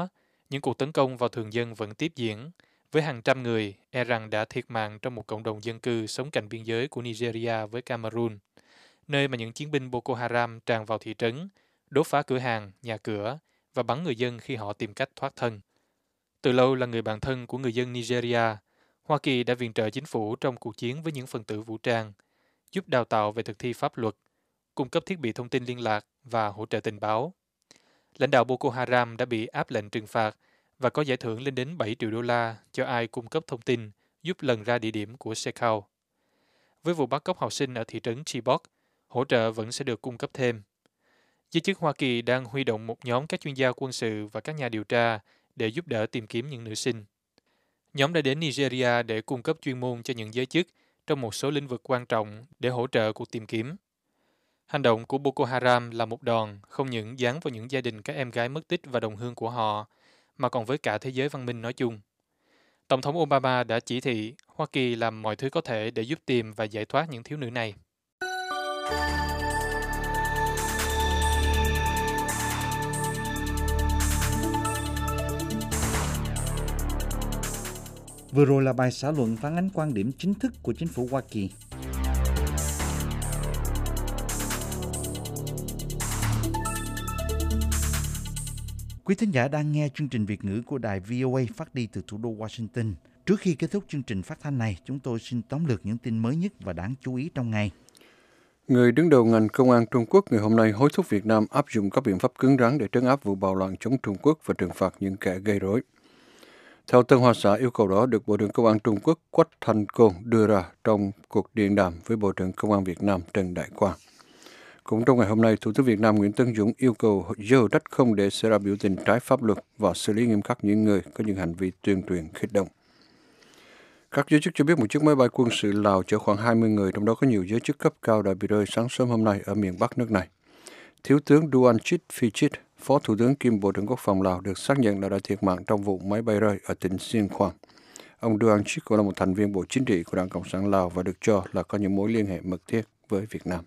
những cuộc tấn công vào thường dân vẫn tiếp diễn, với hàng trăm người e rằng đã thiệt mạng trong một cộng đồng dân cư sống cạnh biên giới của Nigeria với Cameroon, nơi mà những chiến binh Boko Haram tràn vào thị trấn, đốt phá cửa hàng, nhà cửa và bắn người dân khi họ tìm cách thoát thân. Từ lâu là người bạn thân của người dân Nigeria, Hoa Kỳ đã viện trợ chính phủ trong cuộc chiến với những phần tử vũ trang, giúp đào tạo về thực thi pháp luật, cung cấp thiết bị thông tin liên lạc và hỗ trợ tình báo. Lãnh đạo Boko Haram đã bị áp lệnh trừng phạt và có giải thưởng lên đến bảy triệu đô la cho ai cung cấp thông tin giúp lần ra địa điểm của Sekau. Với vụ bắt cóc học sinh ở thị trấn Chibok, hỗ trợ vẫn sẽ được cung cấp thêm. Giới chức Hoa Kỳ đang huy động một nhóm các chuyên gia quân sự và các nhà điều tra để giúp đỡ tìm kiếm những nữ sinh. Nhóm đã đến Nigeria để cung cấp chuyên môn cho những giới chức trong một số lĩnh vực quan trọng để hỗ trợ cuộc tìm kiếm. Hành động của Boko Haram là một đòn không những giáng vào những gia đình các em gái mất tích và đồng hương của họ, mà còn với cả thế giới văn minh nói chung. Tổng thống Obama đã chỉ thị Hoa Kỳ làm mọi thứ có thể để giúp tìm và giải thoát những thiếu nữ này. Vừa rồi là bài xã luận phản ánh quan điểm chính thức của chính phủ Hoa Kỳ. Quý thính giả đang nghe chương trình Việt ngữ của đài vê o a phát đi từ thủ đô Washington. Trước khi kết thúc chương trình phát thanh này, chúng tôi xin tóm lược những tin mới nhất và đáng chú ý trong ngày. Người đứng đầu ngành công an Trung Quốc ngày hôm nay hối thúc Việt Nam áp dụng các biện pháp cứng rắn để trấn áp vụ bạo loạn chống Trung Quốc và trừng phạt những kẻ gây rối. Theo Tân Hoa Xã, yêu cầu đó được Bộ trưởng Công an Trung Quốc Quách Thanh Côn đưa ra trong cuộc điện đàm với Bộ trưởng Công an Việt Nam Trần Đại Quang. Cũng trong ngày hôm nay, Thủ tướng Việt Nam Nguyễn Tấn Dũng yêu cầu dỡ đất không để xảy ra biểu tình trái pháp luật và xử lý nghiêm khắc những người có những hành vi tuyên truyền kích động. Các giới chức cho biết một chiếc máy bay quân sự Lào chở khoảng hai mươi người, trong đó có nhiều giới chức cấp cao đã bị rơi sáng sớm hôm nay ở miền Bắc nước này. Thiếu tướng Duanchit Phichit, Phó Thủ tướng kiêm Bộ trưởng Quốc phòng Lào, được xác nhận là đã thiệt mạng trong vụ máy bay rơi ở tỉnh Xiên Khoang. Ông Duanchit cũng là một thành viên Bộ Chính trị của Đảng Cộng sản Lào và được cho là có những mối liên hệ mật thiết với Việt Nam.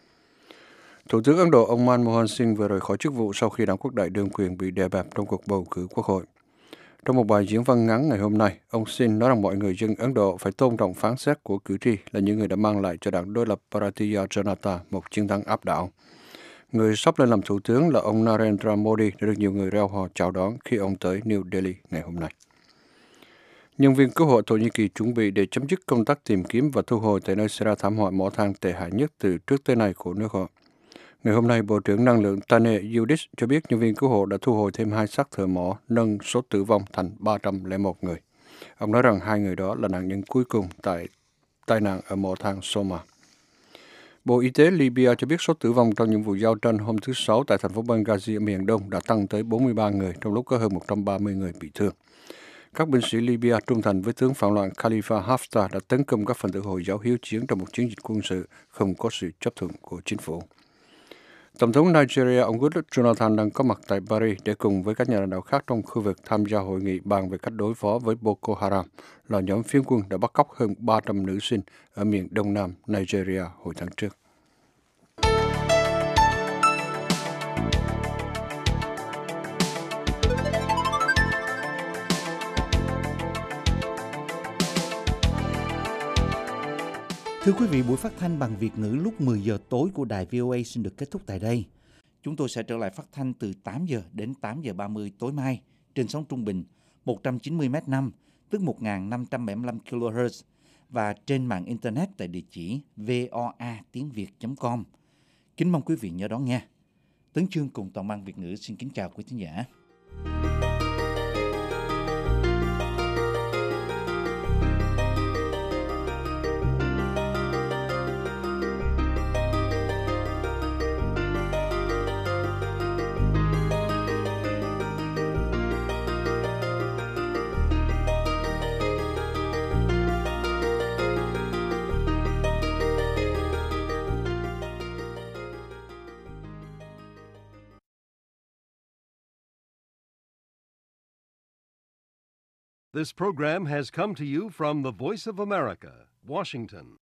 Thủ tướng Ấn Độ ông Manmohan Singh vừa rời khỏi chức vụ sau khi đảng Quốc đại đương quyền bị đè bẹp trong cuộc bầu cử quốc hội. Trong một bài diễn văn ngắn ngày hôm nay, ông Singh nói rằng mọi người dân Ấn Độ phải tôn trọng phán xét của cử tri là những người đã mang lại cho đảng đối lập Bharatiya Janata một chiến thắng áp đảo. Người sắp lên làm thủ tướng là ông Narendra Modi đã được nhiều người reo hò chào đón khi ông tới New Delhi ngày hôm nay. Nhân viên cứu hộ Thổ Nhĩ Kỳ chuẩn bị để chấm dứt công tác tìm kiếm và thu hồi tại nơi xảy ra thảm họa mỏ than tệ hại nhất từ trước tới nay của nước họ. Ngày hôm nay, Bộ trưởng Năng lượng Tane Yudis cho biết nhân viên cứu hộ đã thu hồi thêm hai xác thợ mỏ, nâng số tử vong thành ba trăm lẻ một người. Ông nói rằng hai người đó là nạn nhân cuối cùng tại tai nạn ở mỏ than Soma. Bộ Y tế Libya cho biết số tử vong trong những vụ giao tranh hôm thứ Sáu tại thành phố Benghazi ở miền Đông đã tăng tới bốn mươi ba người, trong lúc có hơn một trăm ba mươi người bị thương. Các binh sĩ Libya trung thành với tướng phản loạn Khalifa Haftar đã tấn công các phần tử Hồi giáo hiếu chiến trong một chiến dịch quân sự không có sự chấp thuận của chính phủ. Tổng thống Nigeria ông Goodluck Jonathan đang có mặt tại Paris để cùng với các nhà lãnh đạo khác trong khu vực tham gia hội nghị bàn về cách đối phó với Boko Haram, là nhóm phiến quân đã bắt cóc hơn ba trăm nữ sinh ở miền đông nam Nigeria hồi tháng trước. Thưa quý vị, buổi phát thanh bằng Việt ngữ lúc mười giờ tối của đài vê o a xin được kết thúc tại đây. Chúng tôi sẽ trở lại phát thanh từ tám giờ đến tám giờ ba mươi tối mai trên sóng trung bình một trăm chín mươi mét năm, tức một nghìn năm trăm bảy mươi lăm ki lô héc, và trên mạng Internet tại địa chỉ voa tiếng việt chấm com. Kính mong quý vị nhớ đón nghe. Tấn Chương cùng toàn ban Việt ngữ xin kính chào quý thính giả. This program has come to you from the Voice of America, Washington.